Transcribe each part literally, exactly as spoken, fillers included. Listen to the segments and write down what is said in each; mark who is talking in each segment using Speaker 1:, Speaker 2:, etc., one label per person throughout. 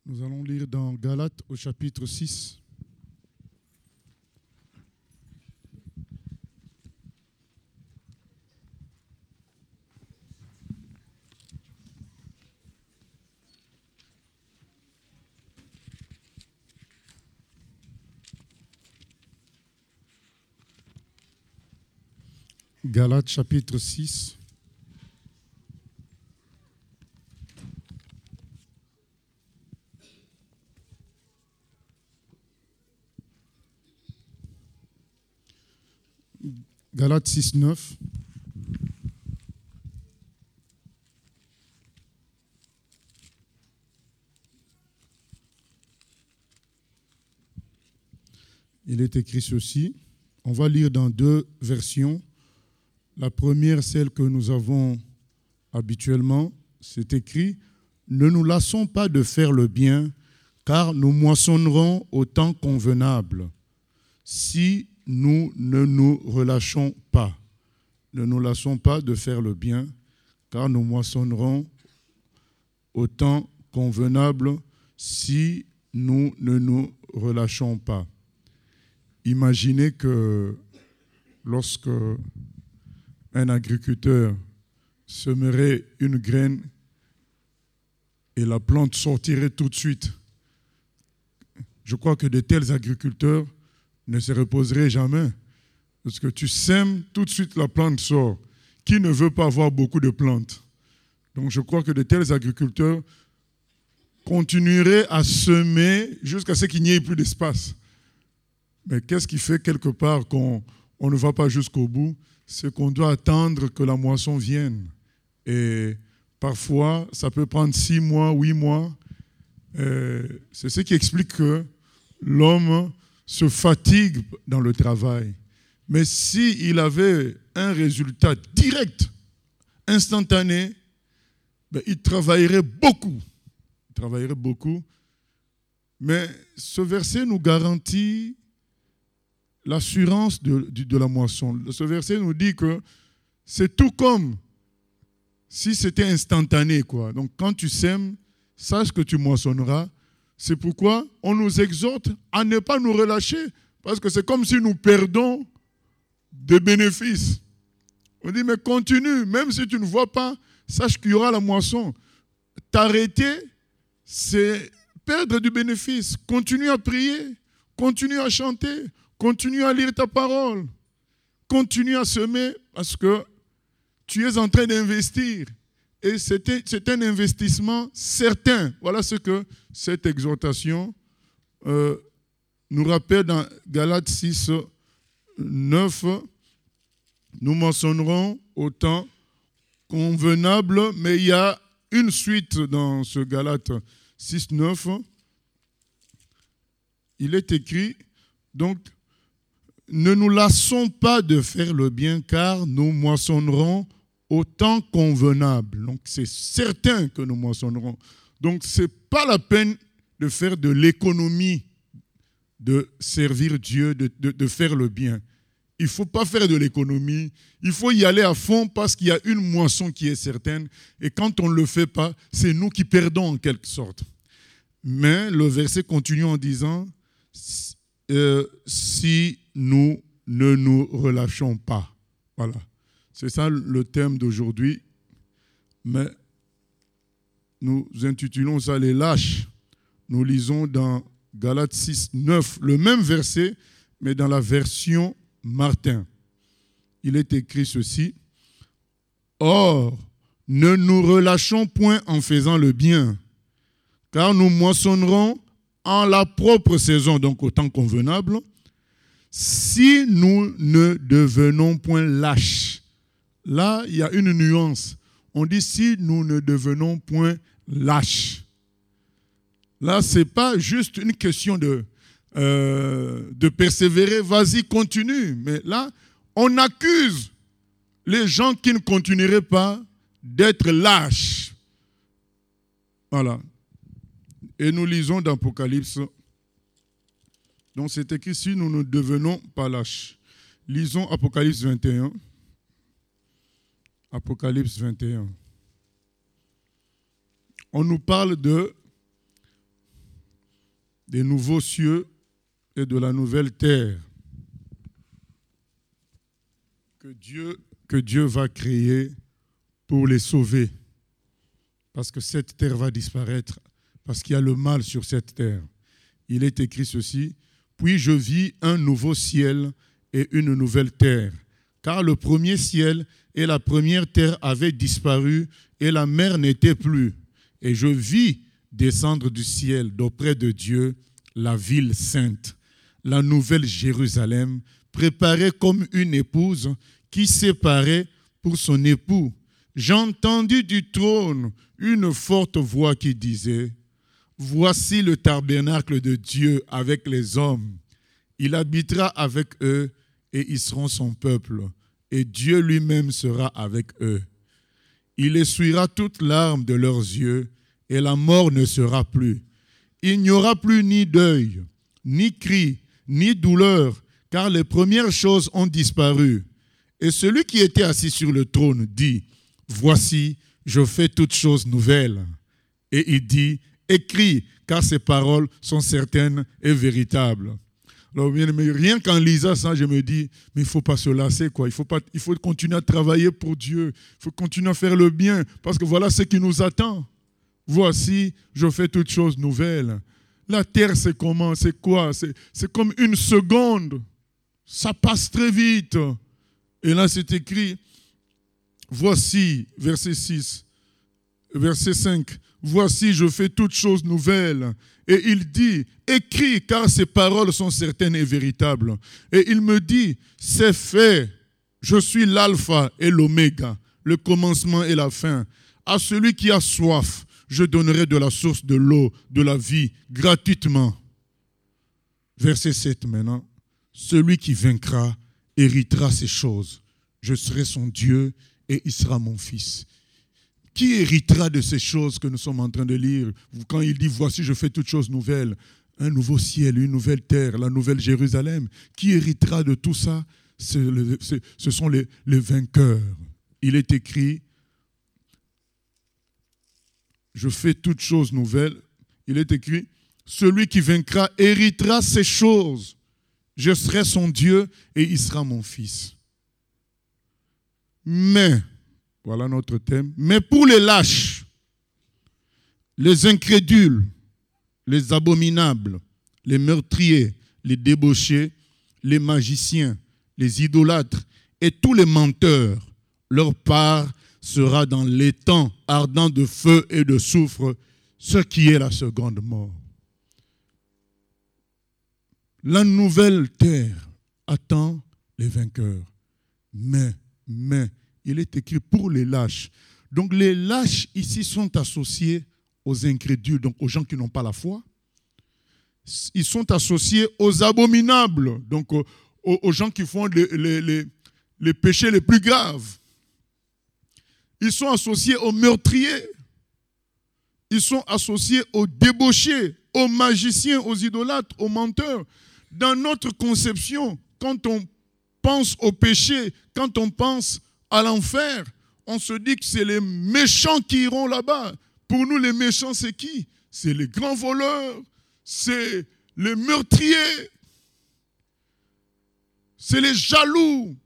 Speaker 1: Nous allons lire dans Galates au chapitre six. Galates chapitre six. Galates six, neuf. Il est écrit ceci. On va lire dans deux versions. La première, celle que nous avons habituellement, c'est écrit « Ne nous lassons pas de faire le bien, car nous moissonnerons au temps convenable. Si nous ne nous relâchons pas, ne nous lassons pas de faire le bien, car nous moissonnerons au temps convenable si nous ne nous relâchons pas. » Imaginez que lorsque un agriculteur semerait une graine et la plante sortirait tout de suite. Je crois que de tels agriculteurs ne se reposeraient jamais. Parce que tu sèmes, tout de suite la plante sort. Qui ne veut pas avoir beaucoup de plantes? Donc je crois que de tels agriculteurs continueraient à semer jusqu'à ce qu'il n'y ait plus d'espace. Mais qu'est-ce qui fait quelque part qu'on on ne va pas jusqu'au bout? C'est qu'on doit attendre que la moisson vienne. Et parfois, ça peut prendre six mois, huit mois. Euh, c'est ce qui explique que l'homme se fatigue dans le travail. Mais s'il avait un résultat direct, instantané, ben, il travaillerait beaucoup. Il travaillerait beaucoup. Mais ce verset nous garantit l'assurance de, de, de la moisson. Ce verset nous dit que c'est tout comme si c'était instantané, quoi. Donc quand tu sèmes, sache que tu moissonneras. C'est pourquoi on nous exhorte à ne pas nous relâcher, parce que c'est comme si nous perdons des bénéfices. On dit, mais continue, même si tu ne vois pas, sache qu'il y aura la moisson. T'arrêter, c'est perdre du bénéfice. Continue à prier, continue à chanter, continue à lire ta parole. Continue à semer parce que tu es en train d'investir. Et c'était, c'est un investissement certain. Voilà ce que cette exhortation euh, nous rappelle dans Galates six, neuf. Nous mentionnerons au temps convenable, mais il y a une suite dans ce Galates six, neuf. Il est écrit, donc, ne nous lassons pas de faire le bien, car nous moissonnerons au temps convenable. Donc, c'est certain que nous moissonnerons. Donc, ce n'est pas la peine de faire de l'économie, de servir Dieu, de, de, de faire le bien. Il ne faut pas faire de l'économie. Il faut y aller à fond parce qu'il y a une moisson qui est certaine. Et quand on ne le fait pas, c'est nous qui perdons en quelque sorte. Mais le verset continue en disant, euh, si nous ne nous relâchons pas. Voilà. C'est ça le thème d'aujourd'hui. Mais nous intitulons ça les lâches. Nous lisons dans Galates six, neuf, le même verset, mais dans la version Martin. Il est écrit ceci. Or, ne nous relâchons point en faisant le bien, car nous moissonnerons en la propre saison, donc au temps convenable, si nous ne devenons point lâches. Là, il y a une nuance. On dit si nous ne devenons point lâches. Là, ce n'est pas juste une question de, euh, de persévérer, vas-y, continue. Mais là, on accuse les gens qui ne continueraient pas d'être lâches. Voilà. Et nous lisons dans Apocalypse. Donc c'est écrit si nous ne devenons pas lâches. Lisons Apocalypse vingt et un. Apocalypse vingt et un. On nous parle de des nouveaux cieux et de la nouvelle terre que Dieu, que Dieu va créer pour les sauver. Parce que cette terre va disparaître, parce qu'il y a le mal sur cette terre. Il est écrit ceci, « Puis je vis un nouveau ciel et une nouvelle terre, car le premier ciel et la première terre avaient disparu et la mer n'était plus. Et je vis descendre du ciel d'auprès de Dieu la ville sainte, la nouvelle Jérusalem, préparée comme une épouse qui séparait pour son époux. J'entendis du trône une forte voix qui disait, « Voici le tabernacle de Dieu avec les hommes. Il habitera avec eux et ils seront son peuple. Et Dieu lui-même sera avec eux. Il essuiera toute larme de leurs yeux et la mort ne sera plus. Il n'y aura plus ni deuil, ni cri, ni douleur, car les premières choses ont disparu. » Et celui qui était assis sur le trône dit, « Voici, je fais toutes choses nouvelles. » Et il dit, « Écris, car ces paroles sont certaines et véritables. » Alors, mais rien qu'en lisant ça, je me dis, mais il ne faut pas se lasser, quoi. Il faut pas, il faut continuer à travailler pour Dieu. Il faut continuer à faire le bien, parce que voilà ce qui nous attend. Voici, je fais toutes choses nouvelles. La terre, c'est comment? C'est quoi? C'est, c'est comme une seconde. Ça passe très vite. Et là, c'est écrit, voici, verset six, verset cinq, voici, je fais toutes choses nouvelles. Et il dit, écris, car ces paroles sont certaines et véritables. Et il me dit, c'est fait, je suis l'alpha et l'oméga, le commencement et la fin. À celui qui a soif, je donnerai de la source de l'eau, de la vie, gratuitement. Verset sept maintenant, celui qui vaincra héritera ces choses. Je serai son Dieu et il sera mon fils. Qui héritera de ces choses que nous sommes en train de lire? Quand il dit, voici, je fais toutes choses nouvelles, un nouveau ciel, une nouvelle terre, la nouvelle Jérusalem. Qui héritera de tout ça? C'est le, c'est, ce sont les, les vainqueurs. Il est écrit, je fais toutes choses nouvelles. Il est écrit, celui qui vaincra héritera ces choses. Je serai son Dieu et il sera mon fils. Mais, voilà notre thème. Mais pour les lâches, les incrédules, les abominables, les meurtriers, les débauchés, les magiciens, les idolâtres et tous les menteurs, leur part sera dans l'étang ardent de feu et de soufre, ce qui est la seconde mort. La nouvelle terre attend les vainqueurs. Mais, mais, il est écrit pour les lâches. Donc les lâches ici sont associés aux incrédules, donc aux gens qui n'ont pas la foi. Ils sont associés aux abominables, donc aux, aux gens qui font les, les, les, les péchés les plus graves. Ils sont associés aux meurtriers. Ils sont associés aux débauchés, aux magiciens, aux idolâtres, aux menteurs. Dans notre conception, quand on pense au péché, quand on pense à l'enfer, on se dit que c'est les méchants qui iront là-bas. Pour nous, les méchants, c'est qui? C'est les grands voleurs, c'est les meurtriers, c'est les jaloux,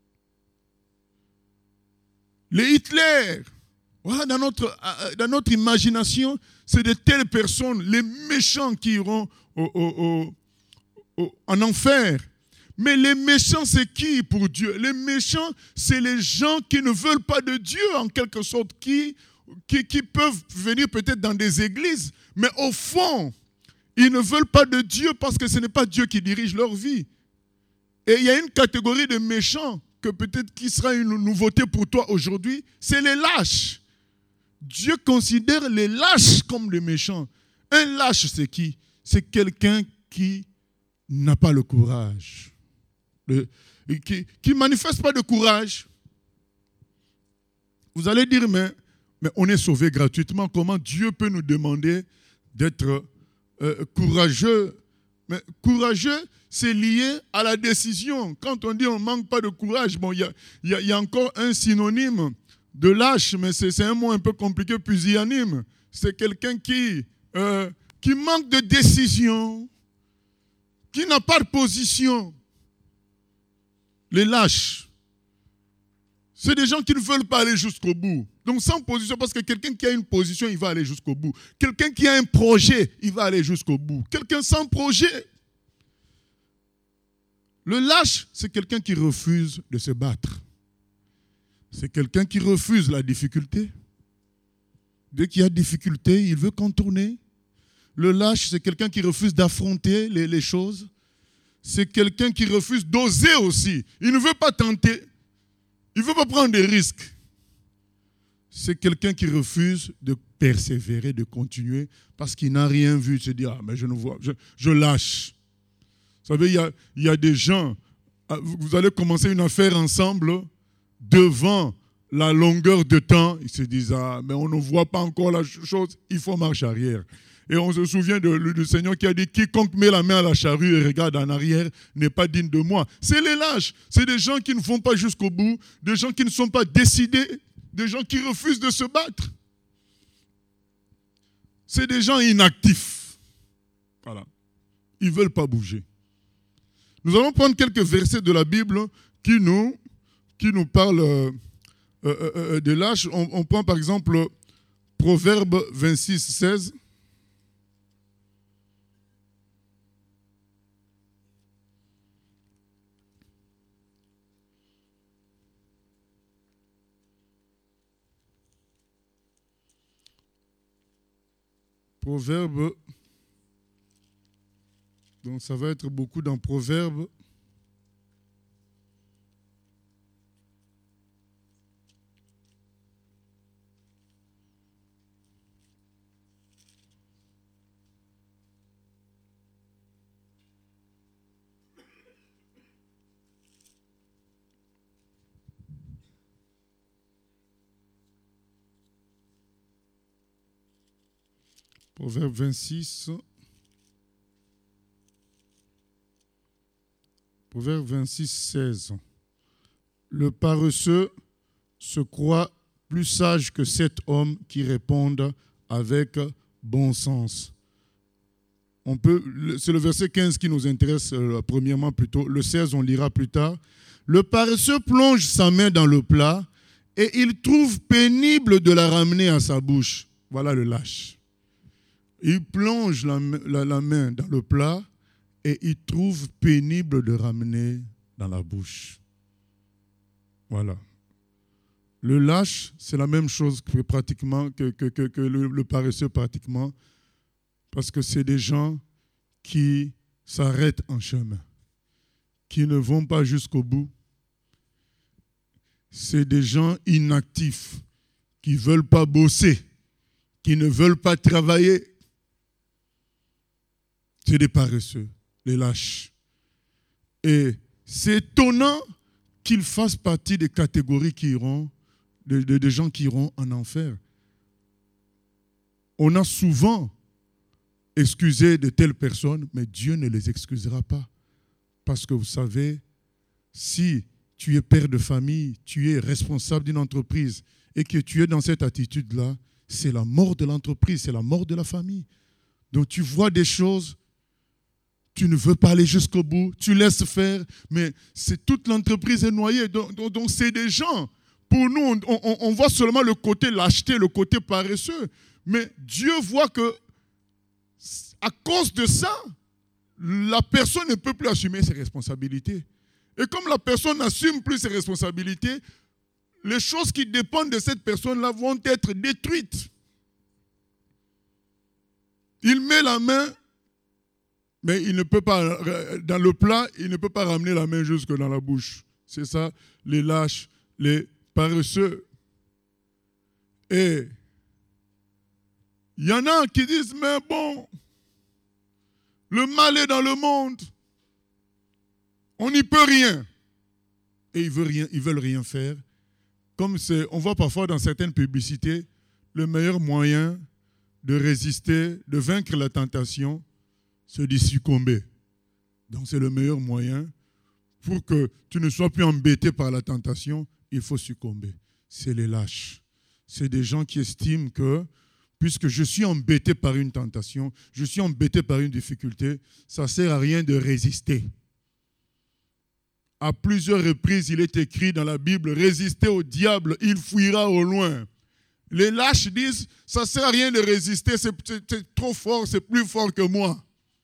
Speaker 1: les Hitler. Voilà, dans notre, dans notre imagination, c'est de telles personnes, les méchants qui iront au, au, au, au, en enfer. Mais les méchants, c'est qui pour Dieu? Les méchants, c'est les gens qui ne veulent pas de Dieu, en quelque sorte, qui, qui, qui peuvent venir peut-être dans des églises, mais au fond, ils ne veulent pas de Dieu parce que ce n'est pas Dieu qui dirige leur vie. Et il y a une catégorie de méchants que peut-être qui sera une nouveauté pour toi aujourd'hui, c'est les lâches. Dieu considère les lâches comme les méchants. Un lâche, c'est qui? C'est quelqu'un qui n'a pas le courage. Le, qui ne manifeste pas de courage. Vous allez dire, mais, mais on est sauvé gratuitement. Comment Dieu peut nous demander d'être euh, courageux? Mais courageux, c'est lié à la décision. Quand on dit on ne manque pas de courage, bon, il y a, y a, y a encore un synonyme de lâche, mais c'est, c'est un mot un peu compliqué, pusillanime. C'est quelqu'un qui euh, qui manque de décision, qui n'a pas de position. Les lâches. C'est des gens qui ne veulent pas aller jusqu'au bout. Donc sans position, parce que quelqu'un qui a une position, il va aller jusqu'au bout. Quelqu'un qui a un projet, il va aller jusqu'au bout. Quelqu'un sans projet. Le lâche, c'est quelqu'un qui refuse de se battre. C'est quelqu'un qui refuse la difficulté. Dès qu'il y a difficulté, il veut contourner. Le lâche, c'est quelqu'un qui refuse d'affronter les, les choses. C'est quelqu'un qui refuse d'oser aussi. Il ne veut pas tenter. Il ne veut pas prendre des risques. C'est quelqu'un qui refuse de persévérer, de continuer, parce qu'il n'a rien vu. Il se dit, ah, mais je ne vois, je, je lâche. Vous savez, il y a, il y a des gens, vous allez commencer une affaire ensemble, devant la longueur de temps, ils se disent, ah, mais on ne voit pas encore la chose, il faut marche arrière. Et on se souvient de, du Seigneur qui a dit, quiconque met la main à la charrue et regarde en arrière n'est pas digne de moi. C'est les lâches, c'est des gens qui ne vont pas jusqu'au bout, des gens qui ne sont pas décidés, des gens qui refusent de se battre. C'est des gens inactifs. Voilà. Ils ne veulent pas bouger. Nous allons prendre quelques versets de la Bible qui nous, qui nous parlent euh, euh, euh, de lâches. On, on prend par exemple Proverbe vingt-six, seize. Proverbe, donc ça va être beaucoup dans Proverbe. Proverbe vingt-six. Proverbe vingt-six, seize. Le paresseux se croit plus sage que sept hommes qui répondent avec bon sens. On peut, c'est le verset quinze qui nous intéresse euh, premièrement plutôt. Le seize, on lira plus tard. Le paresseux plonge sa main dans le plat et il trouve pénible de la ramener à sa bouche. Voilà le lâche. Il plonge la, la, la main dans le plat et il trouve pénible de ramener dans la bouche. Voilà. Le lâche, c'est la même chose que pratiquement que, que, que, que le, le paresseux pratiquement, parce que c'est des gens qui s'arrêtent en chemin, qui ne vont pas jusqu'au bout. C'est des gens inactifs, qui ne veulent pas bosser, qui ne veulent pas travailler. C'est des paresseux, les lâches. Et c'est étonnant qu'ils fassent partie des catégories qui iront, des de, de gens qui iront en enfer. On a souvent excusé de telles personnes, mais Dieu ne les excusera pas. Parce que vous savez, si tu es père de famille, tu es responsable d'une entreprise et que tu es dans cette attitude-là, c'est la mort de l'entreprise, c'est la mort de la famille. Donc tu vois des choses, tu ne veux pas aller jusqu'au bout, tu laisses faire, mais c'est toute l'entreprise est noyée. Donc, donc, donc c'est des gens, pour nous, on, on, on voit seulement le côté lâcheté, le côté paresseux. Mais Dieu voit que, à cause de ça, la personne ne peut plus assumer ses responsabilités. Et comme la personne n'assume plus ses responsabilités, les choses qui dépendent de cette personne-là vont être détruites. Il met la main, mais il ne peut pas, dans le plat, il ne peut pas ramener la main jusque dans la bouche. C'est ça, les lâches, les paresseux. Et il y en a qui disent, mais bon, le mal est dans le monde. On n'y peut rien. Et ils veulent rien, ils veulent rien faire. Comme c'est, on voit parfois dans certaines publicités, le meilleur moyen de résister, de vaincre la tentation, c'est d'y succomber. Donc c'est le meilleur moyen. Pour que tu ne sois plus embêté par la tentation, il faut succomber. C'est les lâches. C'est des gens qui estiment que puisque je suis embêté par une tentation, je suis embêté par une difficulté, ça ne sert à rien de résister. À plusieurs reprises, il est écrit dans la Bible, résistez au diable, il fuira au loin. Les lâches disent, ça ne sert à rien de résister, c'est, c'est, c'est trop fort, c'est plus fort que moi.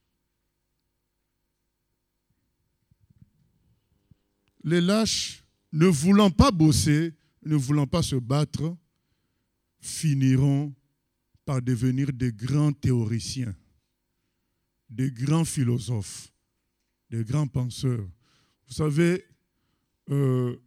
Speaker 1: Les lâches, ne voulant pas bosser, ne voulant pas se battre, finiront par devenir des grands théoriciens, des grands philosophes, des grands penseurs. Vous savez, euh,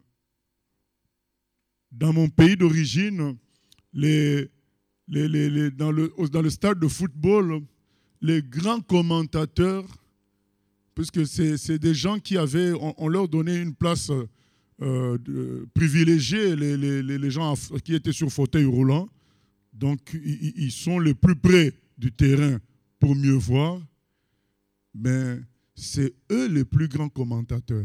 Speaker 1: dans mon pays d'origine, les, les, les, les, dans, le, dans le stade de football, les grands commentateurs, puisque c'est, c'est des gens qui avaient, on, on leur donnait une place euh, de, privilégiée, les, les, les gens qui étaient sur fauteuil roulant, donc ils, ils sont les plus près du terrain pour mieux voir, mais c'est eux les plus grands commentateurs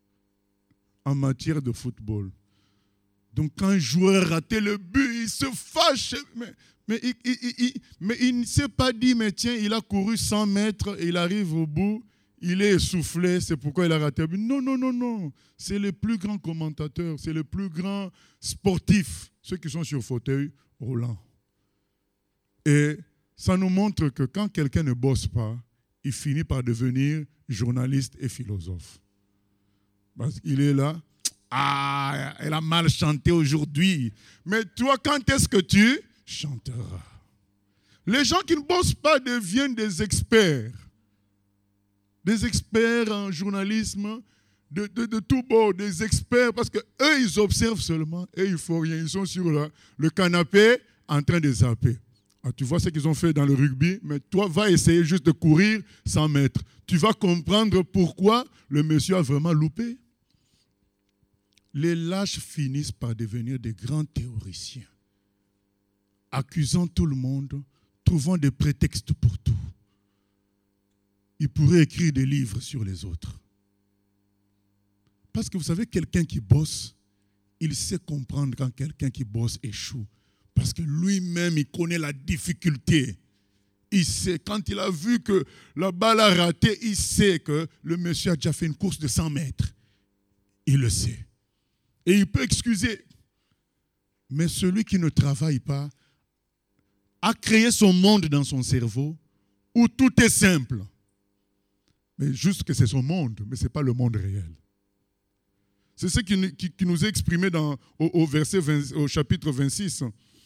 Speaker 1: en matière de football. Donc quand un joueur ratait le but, il se fâche, mais, mais, il, il, il, mais il ne s'est pas dit, mais tiens, il a couru cent mètres et il arrive au bout, il est essoufflé, c'est pourquoi il a raté le but. Non, non, non, non, c'est les plus grands commentateurs, c'est les plus grands sportifs, ceux qui sont sur fauteuil roulant. Et ça nous montre que quand quelqu'un ne bosse pas, il finit par devenir journaliste et philosophe. Parce qu'il est là, ah, elle a mal chanté aujourd'hui. Mais toi, quand est-ce que tu chanteras? Les gens qui ne bossent pas deviennent des experts. Des experts en journalisme, de, de, de tout bord, des experts, parce qu'eux, ils observent seulement et il ne faut rien. Ils sont sur la, le canapé en train de zapper. Ah, tu vois ce qu'ils ont fait dans le rugby, mais toi, va essayer juste de courir cent mètres. Tu vas comprendre pourquoi le monsieur a vraiment loupé. Les lâches finissent par devenir des grands théoriciens, accusant tout le monde, trouvant des prétextes pour tout. Ils pourraient écrire des livres sur les autres. Parce que vous savez, quelqu'un qui bosse, il sait comprendre quand quelqu'un qui bosse échoue. Parce que lui-même, il connaît la difficulté. Il sait, quand il a vu que la balle a raté, il sait que le monsieur a déjà fait une course de cent mètres. Il le sait. Et il peut excuser. Mais celui qui ne travaille pas a créé son monde dans son cerveau où tout est simple. Mais juste que c'est son monde, mais ce n'est pas le monde réel. C'est ce qui, qui, qui nous est exprimé dans, au, au, verset vingt, au chapitre vingt-six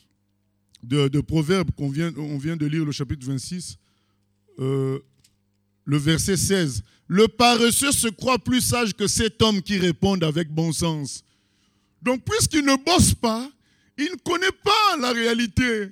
Speaker 1: de, de Proverbes, qu'on vient, on vient de lire le chapitre vingt-six, euh, le verset seize. Le paresseux se croit plus sage que cet homme qui répond avec bon sens. Donc, puisqu'il ne bosse pas, il ne connaît pas la réalité.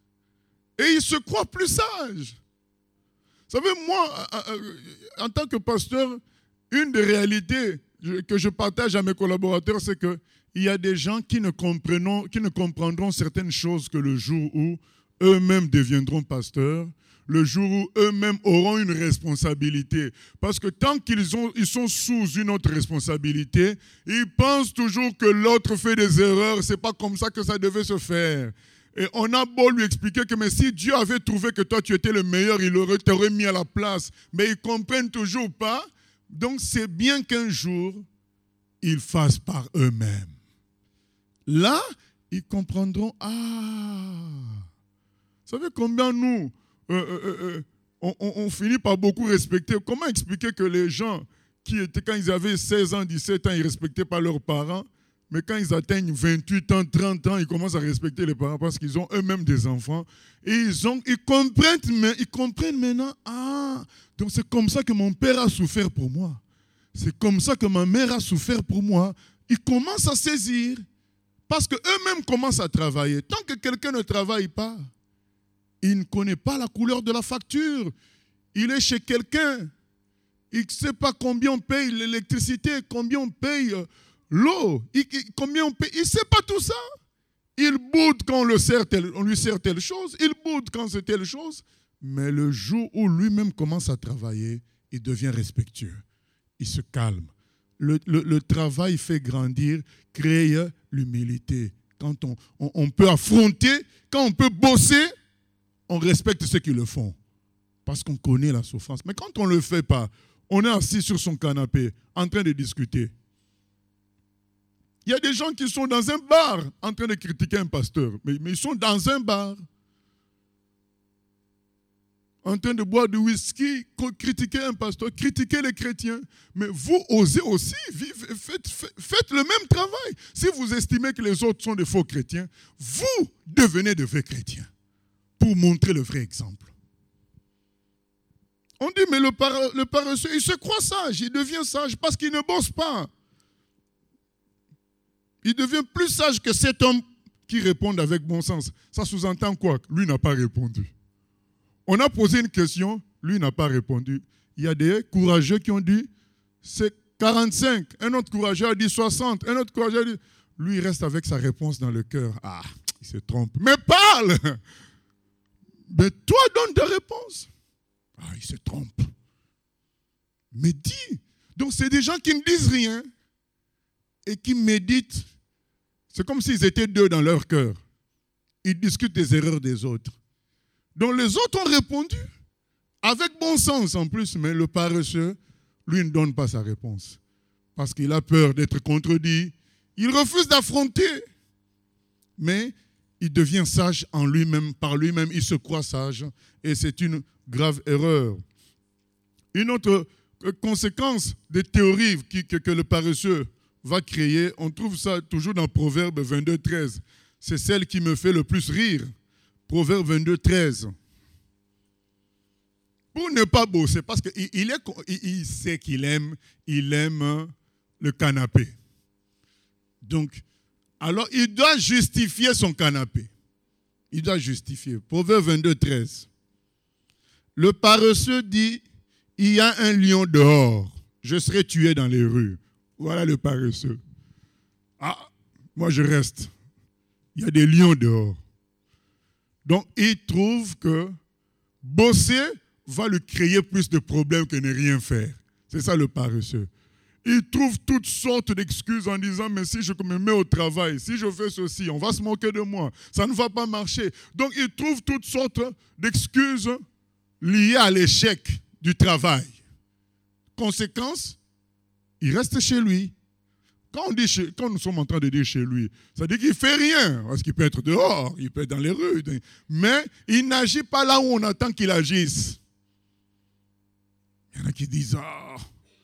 Speaker 1: Et il se croit plus sage. Vous savez, moi, en tant que pasteur, une des réalités que je partage à mes collaborateurs, c'est qu'il y a des gens qui ne, qui ne comprendront certaines choses que le jour où eux-mêmes deviendront pasteurs, le jour où eux-mêmes auront une responsabilité. Parce que tant qu'ils ont, ils sont sous une autre responsabilité, ils pensent toujours que l'autre fait des erreurs, ce n'est pas comme ça que ça devait se faire. Et on a beau lui expliquer que mais si Dieu avait trouvé que toi tu étais le meilleur, il aurait, t'aurait mis à la place. Mais ils ne comprennent toujours pas. Donc c'est bien qu'un jour, ils fassent par eux-mêmes. Là, ils comprendront, ah, vous savez combien nous, euh, euh, euh, on, on, on finit par beaucoup respecter. Comment expliquer que les gens qui étaient, quand ils avaient seize ans, dix-sept ans, ils ne respectaient pas leurs parents, mais quand ils atteignent vingt-huit ans, trente ans, ils commencent à respecter les parents parce qu'ils ont eux-mêmes des enfants. Et ils, ont, ils, comprennent, ils comprennent maintenant, ah, donc c'est comme ça que mon père a souffert pour moi. C'est comme ça que ma mère a souffert pour moi. Ils commencent à saisir parce qu'eux-mêmes commencent à travailler. Tant que quelqu'un ne travaille pas, il ne connaît pas la couleur de la facture. Il est chez quelqu'un. Il ne sait pas combien on paye l'électricité, combien on paye l'eau, il, il, combien on paye. Il ne sait pas tout ça. Il boude quand on, le sert tel, on lui sert telle chose. Il boude quand c'est telle chose. Mais le jour où lui-même commence à travailler, il devient respectueux. Il se calme. Le, le, le travail fait grandir, crée l'humilité. Quand on, on, on peut affronter, quand on peut bosser, on respecte ceux qui le font. Parce qu'on connaît la souffrance. Mais quand on ne le fait pas, on est assis sur son canapé, en train de discuter. Il y a des gens qui sont dans un bar, en train de critiquer un pasteur. Mais, mais ils sont dans un bar, en train de boire du whisky, critiquer un pasteur, critiquer les chrétiens. Mais vous osez aussi, vivre, faites, faites, faites le même travail. Si vous estimez que les autres sont des faux chrétiens, vous devenez de vrais chrétiens pour montrer le vrai exemple. On dit, mais le, pare, le paresseux, il se croit sage, il devient sage parce qu'il ne bosse pas. Il devient plus sage que cet homme qui répond avec bon sens. Ça sous-entend quoi? Lui n'a pas répondu. On a posé une question, lui n'a pas répondu. Il y a des courageux qui ont dit, c'est quarante-cinq. Un autre courageux a dit soixante. Un autre courageux a dit... Lui, il reste avec sa réponse dans le cœur. Ah, il se trompe. Mais parle! Mais toi, donne ta réponse. Ah, il se trompe. Mais dis. Donc, c'est des gens qui ne disent rien et qui méditent. C'est comme s'ils étaient deux dans leur cœur. Ils discutent des erreurs des autres. Donc, les autres ont répondu avec bon sens en plus, mais le paresseux, lui, ne donne pas sa réponse parce qu'il a peur d'être contredit. Il refuse d'affronter, mais il devient sage en lui-même, par lui-même, il se croit sage et c'est une grave erreur. Une autre conséquence des théories qui, que, que le paresseux va créer, on trouve ça toujours dans Proverbe vingt-deux, treize. C'est celle qui me fait le plus rire. Proverbe vingt-deux, treize. Pour ne pas bosser, parce qu'il il est, il, il sait qu'il aime, il aime le canapé. Donc, alors il doit justifier son canapé. Il doit justifier. Proverbe vingt-deux, treize. Le paresseux dit, il y a un lion dehors, je serai tué dans les rues. Voilà le paresseux. Ah, moi je reste. Il y a des lions dehors. Donc, il trouve que bosser va lui créer plus de problèmes que ne rien faire. C'est ça le paresseux. Il trouve toutes sortes d'excuses en disant, mais si je me mets au travail, si je fais ceci, on va se moquer de moi, ça ne va pas marcher. Donc, il trouve toutes sortes d'excuses liées à l'échec du travail. Conséquence, il reste chez lui. Quand, on dit chez, quand nous sommes en train de dire chez lui, ça dit qu'il ne fait rien, parce qu'il peut être dehors, il peut être dans les rues, mais il n'agit pas là où on attend qu'il agisse. Il y en a qui disent, ah,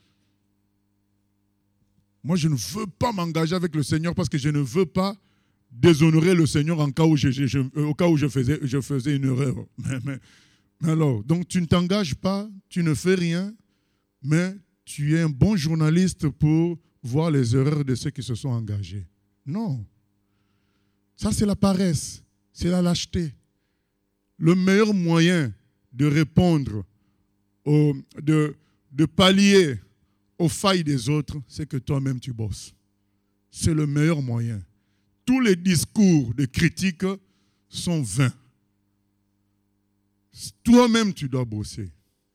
Speaker 1: moi je ne veux pas m'engager avec le Seigneur parce que je ne veux pas déshonorer le Seigneur en cas où je, je, je, au cas où je faisais, je faisais une erreur. Mais, mais, mais alors, donc tu ne t'engages pas, tu ne fais rien, mais tu es un bon journaliste pour voir les erreurs de ceux qui se sont engagés. Non. Ça, c'est la paresse. C'est la lâcheté. Le meilleur moyen de répondre, au, de, de pallier aux failles des autres, c'est que toi-même tu bosses. C'est le meilleur moyen. Tous les discours de critique sont vains. Toi-même, tu dois bosser.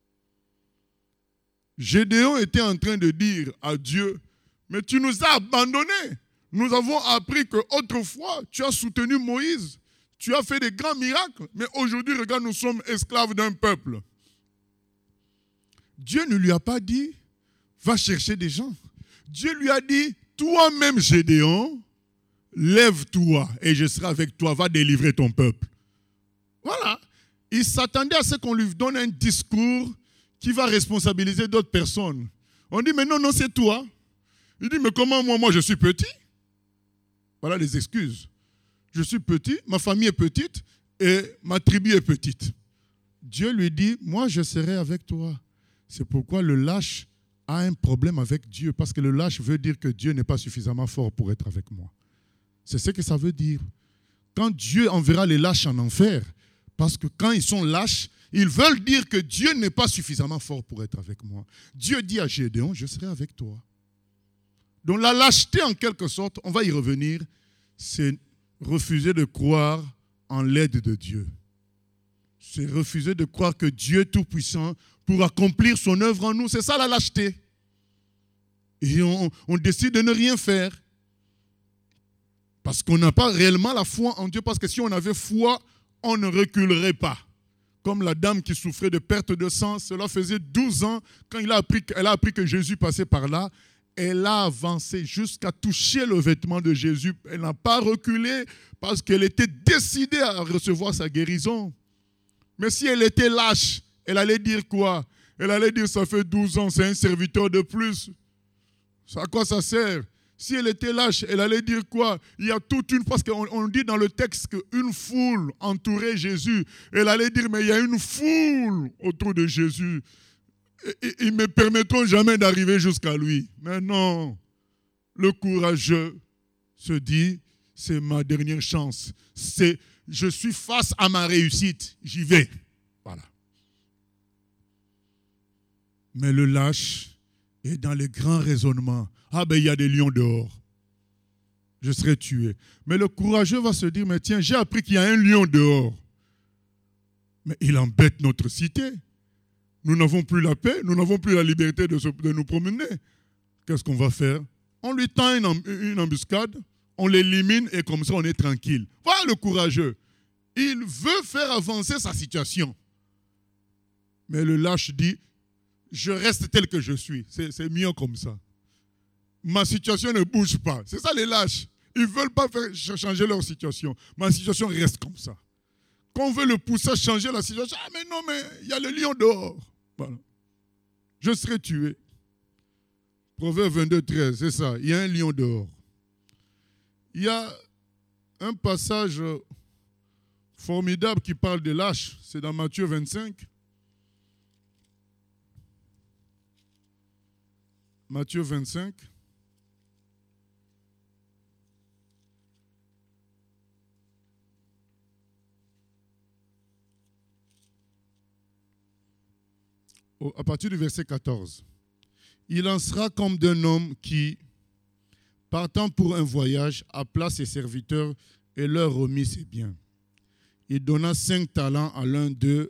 Speaker 1: Gédéon était en train de dire à Dieu, mais tu nous as abandonnés. Nous avons appris qu'autrefois, tu as soutenu Moïse. Tu as fait des grands miracles. Mais aujourd'hui, regarde, nous sommes esclaves d'un peuple. Dieu ne lui a pas dit, va chercher des gens. Dieu lui a dit, toi-même, Gédéon, lève-toi et je serai avec toi, va délivrer ton peuple. Voilà. Il s'attendait à ce qu'on lui donne un discours qui va responsabiliser d'autres personnes. On dit, mais non, non, c'est toi. Il dit, mais comment moi, moi, je suis petit? Voilà les excuses. Je suis petit, ma famille est petite et ma tribu est petite. Dieu lui dit, moi, je serai avec toi. C'est pourquoi le lâche a un problème avec Dieu, parce que le lâche veut dire que Dieu n'est pas suffisamment fort pour être avec moi. C'est ce que ça veut dire. Quand Dieu enverra les lâches en enfer, parce que quand ils sont lâches, ils veulent dire que Dieu n'est pas suffisamment fort pour être avec moi. Dieu dit à Gédéon, je serai avec toi. Donc la lâcheté, en quelque sorte, on va y revenir, c'est refuser de croire en l'aide de Dieu. C'est refuser de croire que Dieu est tout-puissant pour accomplir son œuvre en nous. C'est ça la lâcheté. Et on, on décide de ne rien faire. Parce qu'on n'a pas réellement la foi en Dieu. Parce que si on avait foi, on ne reculerait pas. comme la dame qui souffrait de perte de sang. Cela faisait douze ans, quand il a appris, elle a appris que Jésus passait par là, elle a avancé jusqu'à toucher le vêtement de Jésus. Elle n'a pas reculé parce qu'elle était décidée à recevoir sa guérison. Mais si elle était lâche, elle allait dire quoi? Elle allait dire, ça fait douze ans, c'est un serviteur de plus. À quoi ça sert? Si elle était lâche, elle allait dire quoi? Il y a toute une... Parce qu'on on dit dans le texte qu'une foule entourait Jésus. Elle allait dire, mais il y a une foule autour de Jésus. Ils ne me permettront jamais d'arriver jusqu'à lui. Mais non, le courageux se dit, c'est ma dernière chance. C'est, je suis face à ma réussite, j'y vais. Voilà. Mais le lâche est dans les grands raisonnements. Ah ben il y a des lions dehors. Je serai tué. Mais le courageux va se dire, mais tiens, j'ai appris qu'il y a un lion dehors. Mais il embête notre cité. Nous n'avons plus la paix, nous n'avons plus la liberté de, se, de nous promener. Qu'est-ce qu'on va faire? On lui tend une, une embuscade, on l'élimine et comme ça on est tranquille. Voilà le courageux. Il veut faire avancer sa situation. Mais le lâche dit, je reste tel que je suis. C'est, c'est mieux comme ça. Ma situation ne bouge pas. C'est ça les lâches. Ils ne veulent pas faire changer leur situation. Ma situation reste comme ça. Quand on veut le pousser à changer la situation, ah mais non, mais il y a le lion dehors. Voilà. Je serai tué. Proverbe vingt-deux, treize, c'est ça. Il y a un lion dehors. Il y a un passage formidable qui parle des lâches. C'est dans Matthieu vingt-cinq. Matthieu vingt-cinq. À partir du verset quatorze. Il en sera comme d'un homme qui, partant pour un voyage, appela ses serviteurs et leur remit ses biens. Il donna cinq talents à l'un d'eux,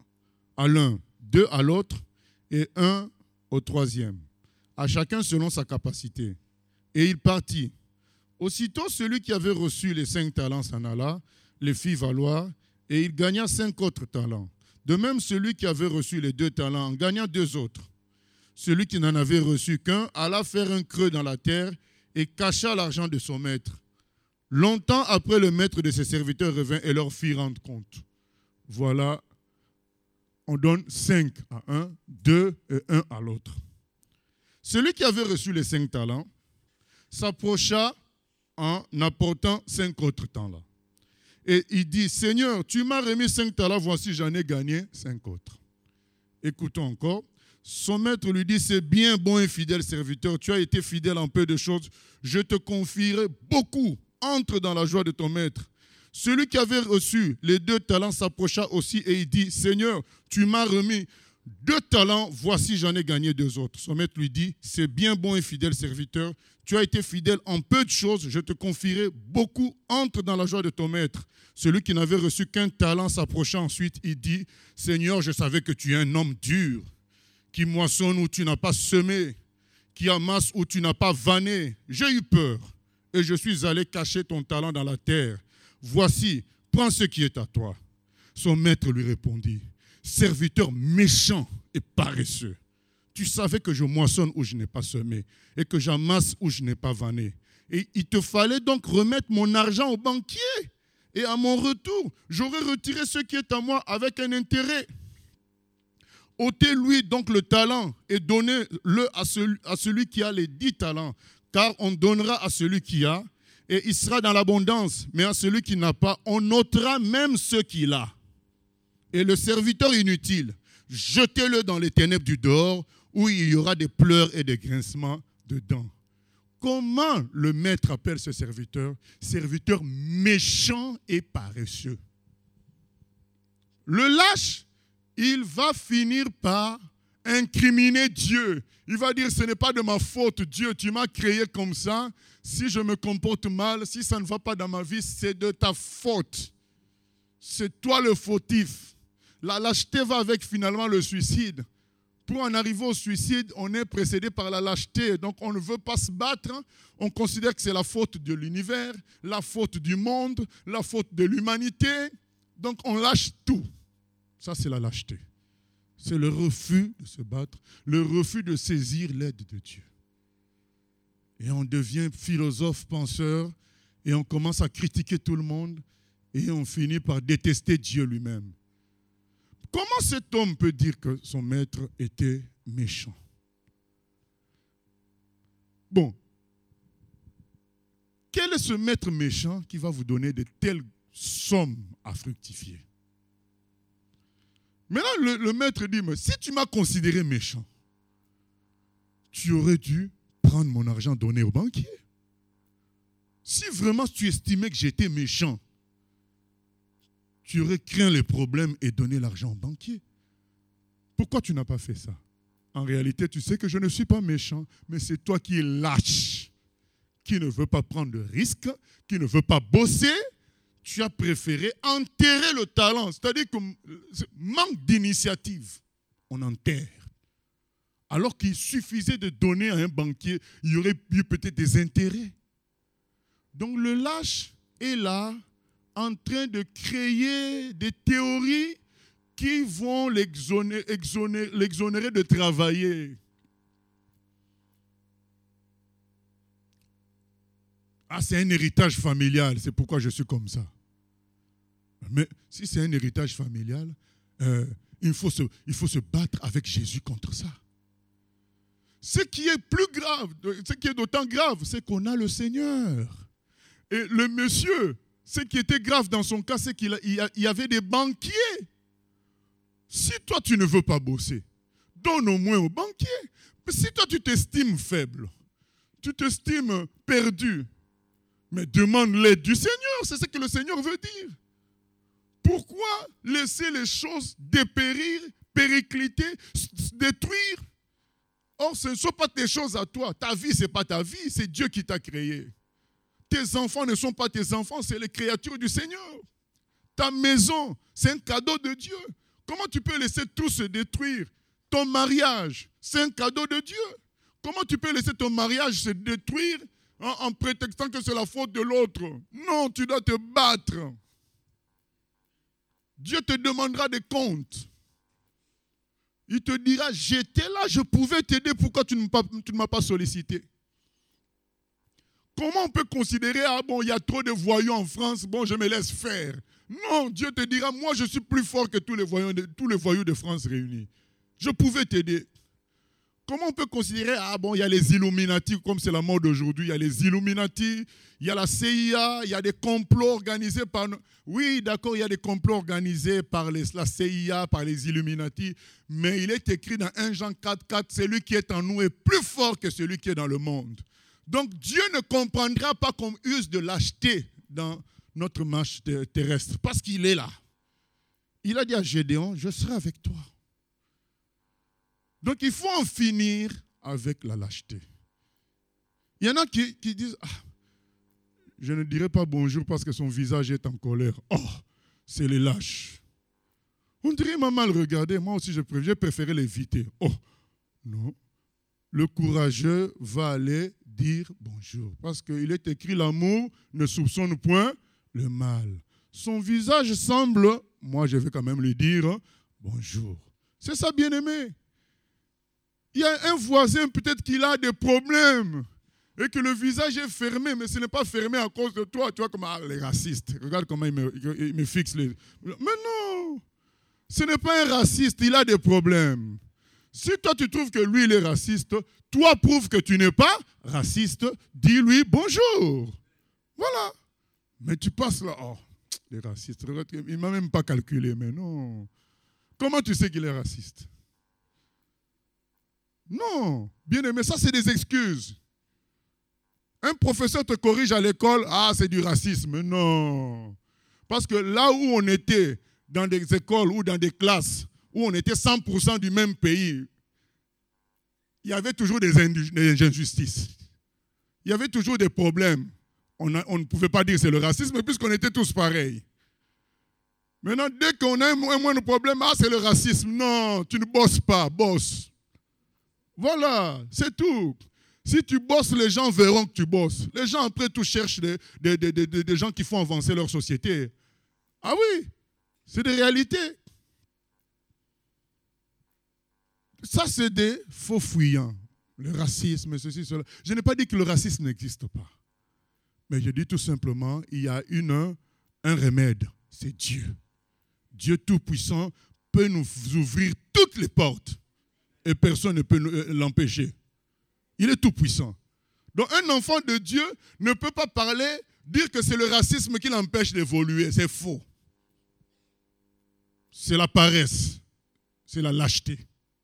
Speaker 1: à l'un, deux à l'autre et un au troisième, à chacun selon sa capacité. Et il partit. Aussitôt, celui qui avait reçu les cinq talents s'en alla, les fit valoir, et il gagna cinq autres talents. De même, celui qui avait reçu les deux talents en gagna deux autres. Celui qui n'en avait reçu qu'un alla faire un creux dans la terre et cacha l'argent de son maître. Longtemps après, le maître de ses serviteurs revint et leur fit rendre compte. Voilà, on donne cinq à un, deux et un à l'autre. Celui qui avait reçu les cinq talents s'approcha en apportant cinq autres talents. Et il dit, Seigneur, tu m'as remis cinq talents, voici j'en ai gagné cinq autres. Écoutons encore. Son maître lui dit, c'est bien, bon et fidèle serviteur, tu as été fidèle en peu de choses, je te confierai beaucoup, entre dans la joie de ton maître. Celui qui avait reçu les deux talents s'approcha aussi et il dit, Seigneur, tu m'as remis deux talents, voici j'en ai gagné deux autres. Son maître lui dit, c'est bien, bon et fidèle serviteur, tu as été fidèle en peu de choses, je te confierai beaucoup, entre dans la joie de ton maître. Celui qui n'avait reçu qu'un talent s'approcha ensuite, il dit, Seigneur, je savais que tu es un homme dur, qui moissonne où tu n'as pas semé, qui amasse où tu n'as pas vanné. J'ai eu peur et je suis allé cacher ton talent dans la terre. Voici, prends ce qui est à toi. Son maître lui répondit, serviteur méchant et paresseux, tu savais que je moissonne où je n'ai pas semé et que j'amasse où je n'ai pas vanné. Et il te fallait donc remettre mon argent au banquier. Et à mon retour, j'aurais retiré ce qui est à moi avec un intérêt. Ôtez-lui donc le talent et donnez-le à celui, à celui qui a les dix talents, car on donnera à celui qui a, et il sera dans l'abondance. Mais à celui qui n'a pas, on ôtera même ce qu'il a. Et le serviteur inutile, jetez-le dans les ténèbres du dehors, où il y aura des pleurs et des grincements de dents. Comment le maître appelle ce serviteur? Serviteur méchant et paresseux. Le lâche, il va finir par incriminer Dieu. Il va dire, ce n'est pas de ma faute, Dieu, tu m'as créé comme ça. Si je me comporte mal, si ça ne va pas dans ma vie, c'est de ta faute. C'est toi le fautif. La lâcheté va avec finalement le suicide. Pour en arriver au suicide, on est précédé par la lâcheté. Donc on ne veut pas se battre. On considère que c'est la faute de l'univers, la faute du monde, la faute de l'humanité. Donc on lâche tout. Ça, c'est la lâcheté. C'est le refus de se battre, le refus de saisir l'aide de Dieu. Et on devient philosophe, penseur, et on commence à critiquer tout le monde, et on finit par détester Dieu lui-même. Comment cet homme peut dire que son maître était méchant? Bon, quel est ce maître méchant qui va vous donner de telles sommes à fructifier? Maintenant, le, le maître dit, mais si tu m'as considéré méchant, tu aurais dû prendre mon argent donné au banquier. Si vraiment tu estimais que j'étais méchant, tu aurais craint les problèmes et donné l'argent au banquier. Pourquoi tu n'as pas fait ça? En réalité, tu sais que je ne suis pas méchant, mais c'est toi qui es lâche, qui ne veut pas prendre de risques, qui ne veut pas bosser. Tu as préféré enterrer le talent. C'est-à-dire que manque d'initiative, on enterre. Alors qu'il suffisait de donner à un banquier, il y aurait eu peut-être des intérêts. Donc le lâche est là, en train de créer des théories qui vont l'exonérer, exonérer, l'exonérer de travailler. Ah, c'est un héritage familial, c'est pourquoi je suis comme ça. Mais si c'est un héritage familial, euh, il faut se, il faut se battre avec Jésus contre ça. Ce qui est plus grave, ce qui est d'autant grave, c'est qu'on a le Seigneur. Et le monsieur, ce qui était grave dans son cas, c'est qu'il y avait des banquiers. Si toi, tu ne veux pas bosser, donne au moins au banquier. Mais si toi, tu t'estimes faible, tu t'estimes perdu, mais demande l'aide du Seigneur, c'est ce que le Seigneur veut dire. Pourquoi laisser les choses dépérir, péricliter, se détruire? Or, ce ne sont pas tes choses à toi. Ta vie, ce n'est pas ta vie, c'est Dieu qui t'a créé. Tes enfants ne sont pas tes enfants, c'est les créatures du Seigneur. Ta maison, c'est un cadeau de Dieu. Comment tu peux laisser tout se détruire? Ton mariage, c'est un cadeau de Dieu. Comment tu peux laisser ton mariage se détruire en, en prétextant que c'est la faute de l'autre? Non, tu dois te battre. Dieu te demandera des comptes. Il te dira, j'étais là, je pouvais t'aider, pourquoi tu ne m'as pas sollicité? Comment on peut considérer, ah bon, il y a trop de voyous en France, bon, je me laisse faire? Non, Dieu te dira, moi je suis plus fort que tous les voyous de, tous les voyous de France réunis. Je pouvais t'aider. Comment on peut considérer, ah bon, il y a les Illuminati, comme c'est la mode aujourd'hui, il y a les Illuminati, il y a la C I A, il y a des complots organisés par... Oui, d'accord, il y a des complots organisés par les, la C I A, par les Illuminati, mais il est écrit dans un Jean quatre quatre, celui qui est en nous est plus fort que celui qui est dans le monde. Donc Dieu ne comprendra pas qu'on use de lâcheté dans notre marche terrestre, parce qu'il est là. Il a dit à Gédéon, je serai avec toi. Donc il faut en finir avec la lâcheté. Il y en a qui, qui disent, ah, je ne dirai pas bonjour parce que son visage est en colère. Oh, c'est les lâches. On dirait, il m'a mal regardé, moi aussi j'ai préféré l'éviter. Oh, non. Le courageux va aller dire bonjour. Parce qu'il est écrit, l'amour ne soupçonne point le mal. Son visage semble, moi je vais quand même lui dire bonjour. C'est ça, bien-aimé. Il y a un voisin, peut-être qu'il a des problèmes et que le visage est fermé, mais ce n'est pas fermé à cause de toi. Tu vois comme ah, les racistes. Regarde comment ils me, ils me fixent les... Mais non, ce n'est pas un raciste, il a des problèmes. Si toi tu trouves que lui il est raciste, toi prouve que tu n'es pas raciste, dis-lui bonjour. Voilà. Mais tu passes là, oh, les racistes, il ne m'a même pas calculé, mais non. Comment tu sais qu'il est raciste? Non, bien aimé, ça c'est des excuses. Un professeur te corrige à l'école, ah c'est du racisme. Non. Parce que là où on était, dans des écoles ou dans des classes, où on était cent pour cent du même pays, il y avait toujours des injustices. Il y avait toujours des problèmes. On, a, on ne pouvait pas dire que c'est le racisme puisqu'on était tous pareils. Maintenant, dès qu'on a un moins de problème, ah c'est le racisme. Non, tu ne bosses pas, bosse. Voilà, c'est tout. Si tu bosses, les gens verront que tu bosses. Les gens, après tout, cherchent des, des, des, des, des gens qui font avancer leur société. Ah oui, c'est des réalités. ça, c'est des faux fuyants. Le racisme, ceci, cela. Je n'ai pas dit que le racisme n'existe pas. Mais je dis tout simplement, il y a une, un remède, c'est Dieu. Dieu Tout-Puissant peut nous ouvrir toutes les portes et personne ne peut l'empêcher. Il est Tout-Puissant. Donc un enfant de Dieu ne peut pas parler, dire que c'est le racisme qui l'empêche d'évoluer. C'est faux. C'est la paresse. C'est la lâcheté.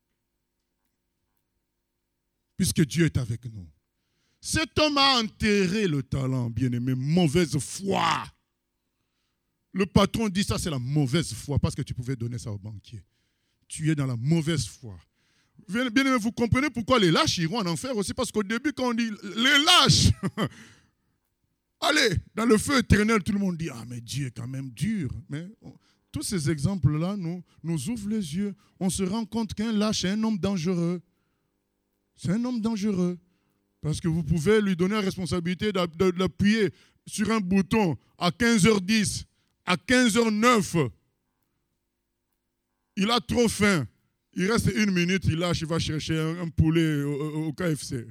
Speaker 1: Puisque Dieu est avec nous. Cet homme a enterré le talent, bien-aimé, mauvaise foi. Le patron dit ça, c'est la mauvaise foi, parce que tu pouvais donner ça au banquier. Tu es dans la mauvaise foi. Bien-aimé, vous comprenez pourquoi les lâches iront en enfer aussi, parce qu'au début, quand on dit les lâches, allez, dans le feu éternel, tout le monde dit, ah mais Dieu est quand même dur. Mais on, tous ces exemples-là nous, nous ouvrent les yeux. On se rend compte qu'un lâche est un homme dangereux. C'est un homme dangereux. Parce que vous pouvez lui donner la responsabilité d'appuyer sur un bouton à quinze heures dix, à quinze heures neuf. Il a trop faim. Il reste une minute, il lâche, il va chercher un, un poulet au, au K F C.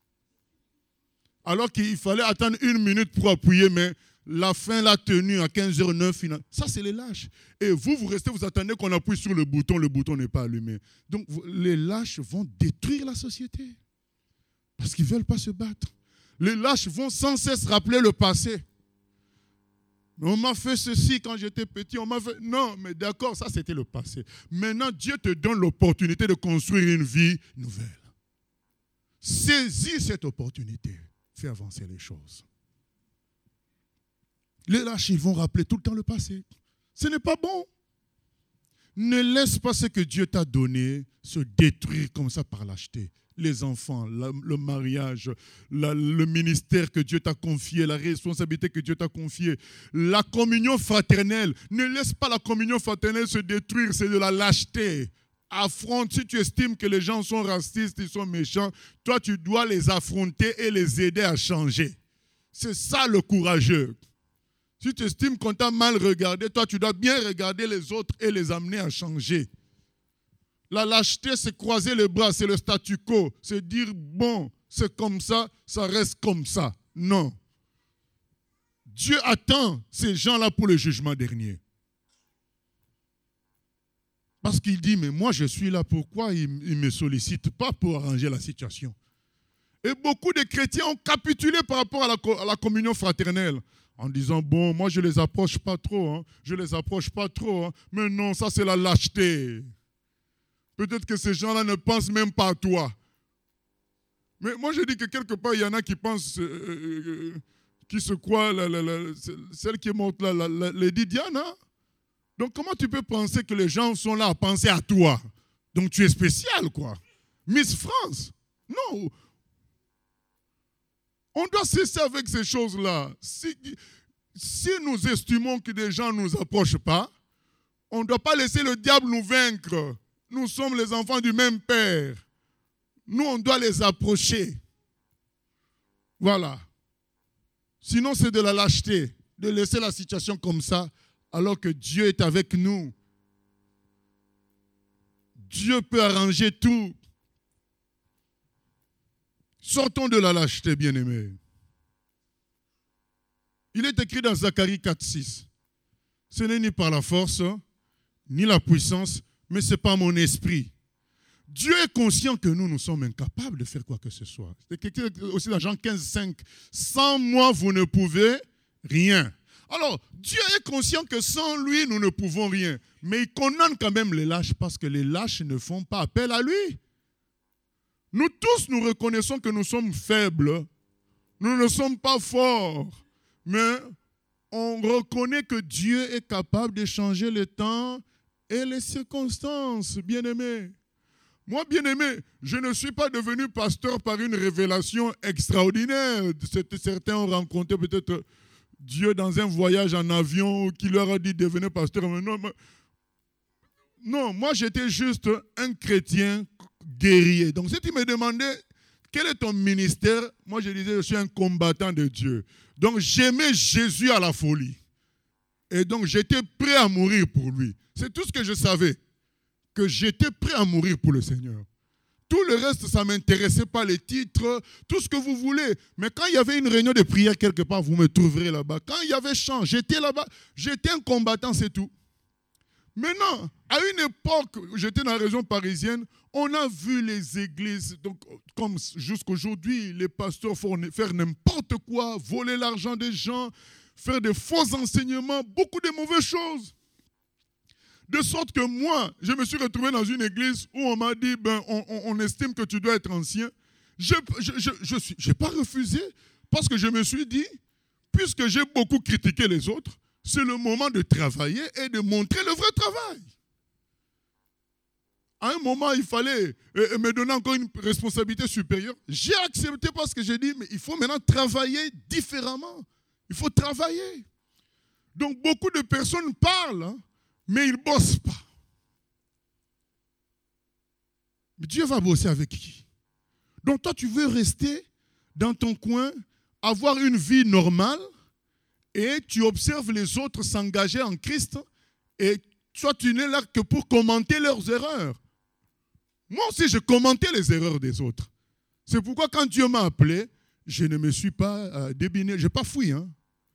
Speaker 1: Alors qu'il fallait attendre une minute pour appuyer, mais la faim l'a tenu à quinze heures neuf. Ça, c'est les lâches. Et vous, vous restez, vous attendez qu'on appuie sur le bouton, le bouton n'est pas allumé. Donc, les lâches vont détruire la société. Parce qu'ils ne veulent pas se battre. Les lâches vont sans cesse rappeler le passé. On m'a fait ceci quand j'étais petit, on m'a fait... Non, mais d'accord, ça c'était le passé. Maintenant, Dieu te donne l'opportunité de construire une vie nouvelle. Saisis cette opportunité. Fais avancer les choses. Les lâches, ils vont rappeler tout le temps le passé. Ce n'est pas bon. Ne laisse pas ce que Dieu t'a donné se détruire comme ça par lâcheté. Les enfants, la, le mariage, la, le ministère que Dieu t'a confié, la responsabilité que Dieu t'a confiée, la communion fraternelle. Ne laisse pas la communion fraternelle se détruire, c'est de la lâcheté. Affronte, si tu estimes que les gens sont racistes, ils sont méchants, toi tu dois les affronter et les aider à changer. C'est ça le courageux. Si tu estimes qu'on t'a mal regardé, toi tu dois bien regarder les autres et les amener à changer. La lâcheté, c'est croiser les bras, c'est le statu quo. C'est dire, bon, c'est comme ça, ça reste comme ça. Non. Dieu attend ces gens-là pour le jugement dernier. Parce qu'il dit, mais moi je suis là, pourquoi il ne me sollicite pas pour arranger la situation? Et beaucoup de chrétiens ont capitulé par rapport à la, à la communion fraternelle. En disant, bon, moi je ne les approche pas trop, hein, je ne les approche pas trop. Hein, mais non, ça c'est la lâcheté. Peut-être que ces gens-là ne pensent même pas à toi. Mais moi, je dis que quelque part, il y en a qui pensent, euh, euh, qui se croient, la, la, la, celle qui est morte là, la, la, Lady Diana. Donc, comment tu peux penser que les gens sont là à penser à toi? Donc, tu es spécial, quoi. Miss France. Non. On doit cesser avec ces choses-là. Si, si nous estimons que des gens ne nous approchent pas, on ne doit pas laisser le diable nous vaincre. Nous sommes les enfants du même Père. Nous, on doit les approcher. Voilà. Sinon, c'est de la lâcheté, de laisser la situation comme ça, alors que Dieu est avec nous. Dieu peut arranger tout. Sortons de la lâcheté, bien-aimés. Il est écrit dans Zacharie quatre six. Ce n'est ni par la force, ni la puissance, mais ce n'est pas mon esprit. Dieu est conscient que nous, nous sommes incapables de faire quoi que ce soit. C'est écrit aussi dans Jean quinze cinq. Sans moi, vous ne pouvez rien. Alors, Dieu est conscient que sans lui, nous ne pouvons rien. Mais il condamne quand même les lâches parce que les lâches ne font pas appel à lui. Nous tous, nous reconnaissons que nous sommes faibles. Nous ne sommes pas forts. Mais on reconnaît que Dieu est capable de changer le temps et les circonstances, bien-aimés. Moi, bien-aimé, je ne suis pas devenu pasteur par une révélation extraordinaire. Certains ont rencontré peut-être Dieu dans un voyage en avion qui leur a dit de devenir pasteur. Mais non, mais... non, moi j'étais juste un chrétien guerrier. Donc si tu me demandais quel est ton ministère, moi je disais je suis un combattant de Dieu. Donc j'aimais Jésus à la folie. Et donc j'étais prêt à mourir pour lui. C'est tout ce que je savais. Que j'étais prêt à mourir pour le Seigneur. le reste, ça ne m'intéressait pas, les titres, tout ce que vous voulez. Mais quand il y avait une réunion de prière quelque part, vous me trouverez là-bas. Quand il y avait chant, j'étais là-bas. J'étais un combattant, c'est tout. Maintenant, à une époque, j'étais dans la région parisienne, on a vu les églises, donc, comme jusqu'aujourd'hui, les pasteurs faire n'importe quoi, voler l'argent des gens, faire des faux enseignements, beaucoup de mauvaises choses. De sorte que moi, je me suis retrouvé dans une église où on m'a dit, ben, on, on, on estime que tu dois être ancien. Je n'ai je, je, je suis, j'ai pas refusé parce que je me suis dit, puisque j'ai beaucoup critiqué les autres, c'est le moment de travailler et de montrer le vrai travail. À un moment, il fallait me donner encore une responsabilité supérieure. J'ai accepté parce que j'ai dit, mais il faut maintenant travailler différemment. Il faut travailler. Donc, beaucoup de personnes parlent, hein, mais ils ne bossent pas. Mais Dieu va bosser avec qui? Donc, toi, tu veux rester dans ton coin, avoir une vie normale, et tu observes les autres s'engager en Christ, et toi, tu n'es là que pour commenter leurs erreurs. Moi aussi, je commentais les erreurs des autres. C'est pourquoi quand Dieu m'a appelé, je ne me suis pas euh, débiné, je n'ai pas fui. Hein.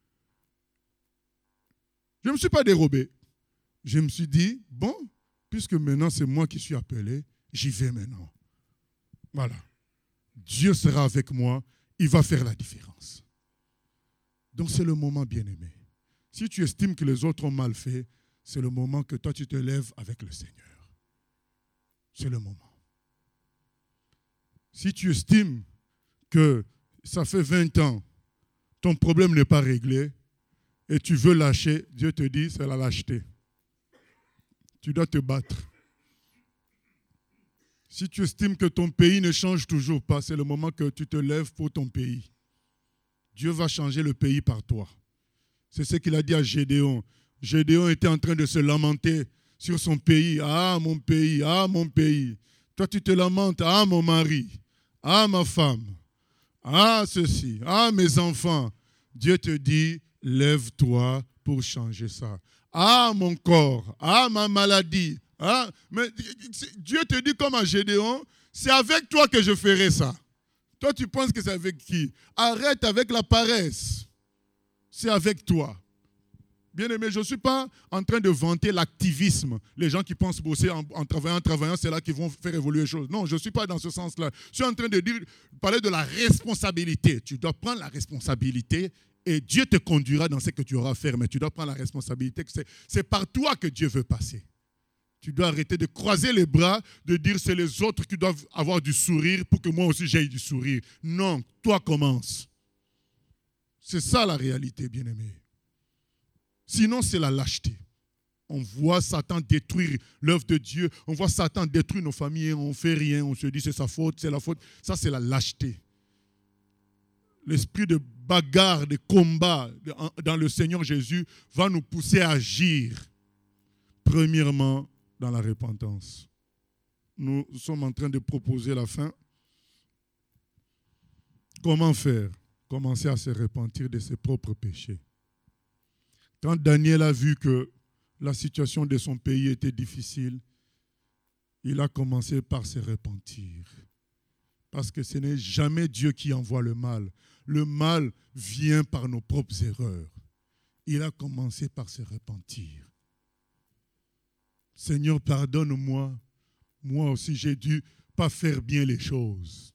Speaker 1: Je ne me suis pas dérobé. Je me suis dit, bon, puisque maintenant c'est moi qui suis appelé, j'y vais maintenant. Voilà. Dieu sera avec moi, il va faire la différence. Donc c'est le moment, bien-aimé. Si tu estimes que les autres ont mal fait, c'est le moment que toi tu te lèves avec le Seigneur. C'est le moment. Si tu estimes que ça fait vingt ans, ton problème n'est pas réglé, et tu veux lâcher, Dieu te dit, c'est la lâcheté. Tu dois te battre. Si tu estimes que ton pays ne change toujours pas, c'est le moment que tu te lèves pour ton pays. Dieu va changer le pays par toi. C'est ce qu'il a dit à Gédéon. Gédéon était en train de se lamenter sur son pays. Ah, mon pays, ah, mon pays. Toi, tu te lamentes. Ah, mon mari, ah, ma femme, ah, ceci, ah, mes enfants. Dieu te dit, lève-toi pour changer ça. Ah, mon corps, ah, ma maladie. Ah, mais Dieu te dit comme à Gédéon, c'est avec toi que je ferai ça. Toi, tu penses que c'est avec qui? Arrête avec la paresse. C'est avec toi. Bien-aimé, je ne suis pas en train de vanter l'activisme. Les gens qui pensent bosser en, en travaillant, en travaillant, c'est là qu'ils vont faire évoluer les choses. Non, je ne suis pas dans ce sens-là. Je suis en train de dire, parler de la responsabilité. Tu dois prendre la responsabilité et Dieu te conduira dans ce que tu auras à faire. Mais tu dois prendre la responsabilité. C'est, c'est par toi que Dieu veut passer. Tu dois arrêter de croiser les bras, de dire c'est les autres qui doivent avoir du sourire pour que moi aussi j'aie du sourire. Non, toi commence. C'est ça la réalité, bien-aimé. Sinon, c'est la lâcheté. On voit Satan détruire l'œuvre de Dieu. On voit Satan détruire nos familles et on ne fait rien. On se dit c'est sa faute, c'est la faute. Ça, c'est la lâcheté. L'esprit de bagarre, de combat dans le Seigneur Jésus va nous pousser à agir. Premièrement, dans la repentance. Nous sommes en train de proposer la fin. Comment faire? Commencer à se repentir de ses propres péchés. Quand Daniel a vu que la situation de son pays était difficile, il a commencé par se repentir. Parce que ce n'est jamais Dieu qui envoie le mal. Le mal vient par nos propres erreurs. Il a commencé par se repentir. Seigneur, pardonne-moi. Moi aussi, j'ai dû pas faire bien les choses.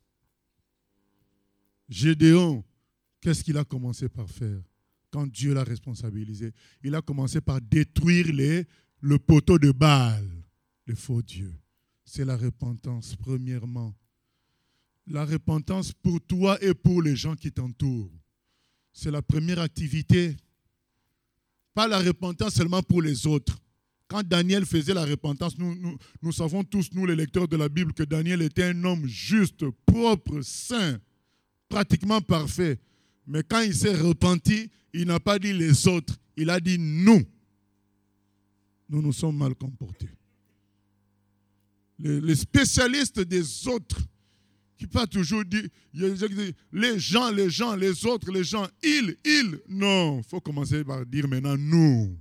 Speaker 1: Gédéon, qu'est-ce qu'il a commencé par faire? Quand Dieu l'a responsabilisé, il a commencé par détruire les, le poteau de Baal, le faux Dieu. C'est la repentance, premièrement. La repentance pour toi et pour les gens qui t'entourent. C'est la première activité. Pas la repentance seulement pour les autres. Quand Daniel faisait la repentance, nous, nous, nous savons tous, nous les lecteurs de la Bible, que Daniel était un homme juste, propre, saint, pratiquement parfait. Mais quand il s'est repenti, il n'a pas dit les autres, il a dit nous. Nous nous sommes mal comportés. Les, les spécialistes des autres, qui pas toujours dire les gens, les gens, les autres, les gens, ils, ils. Non, il faut commencer par dire maintenant nous.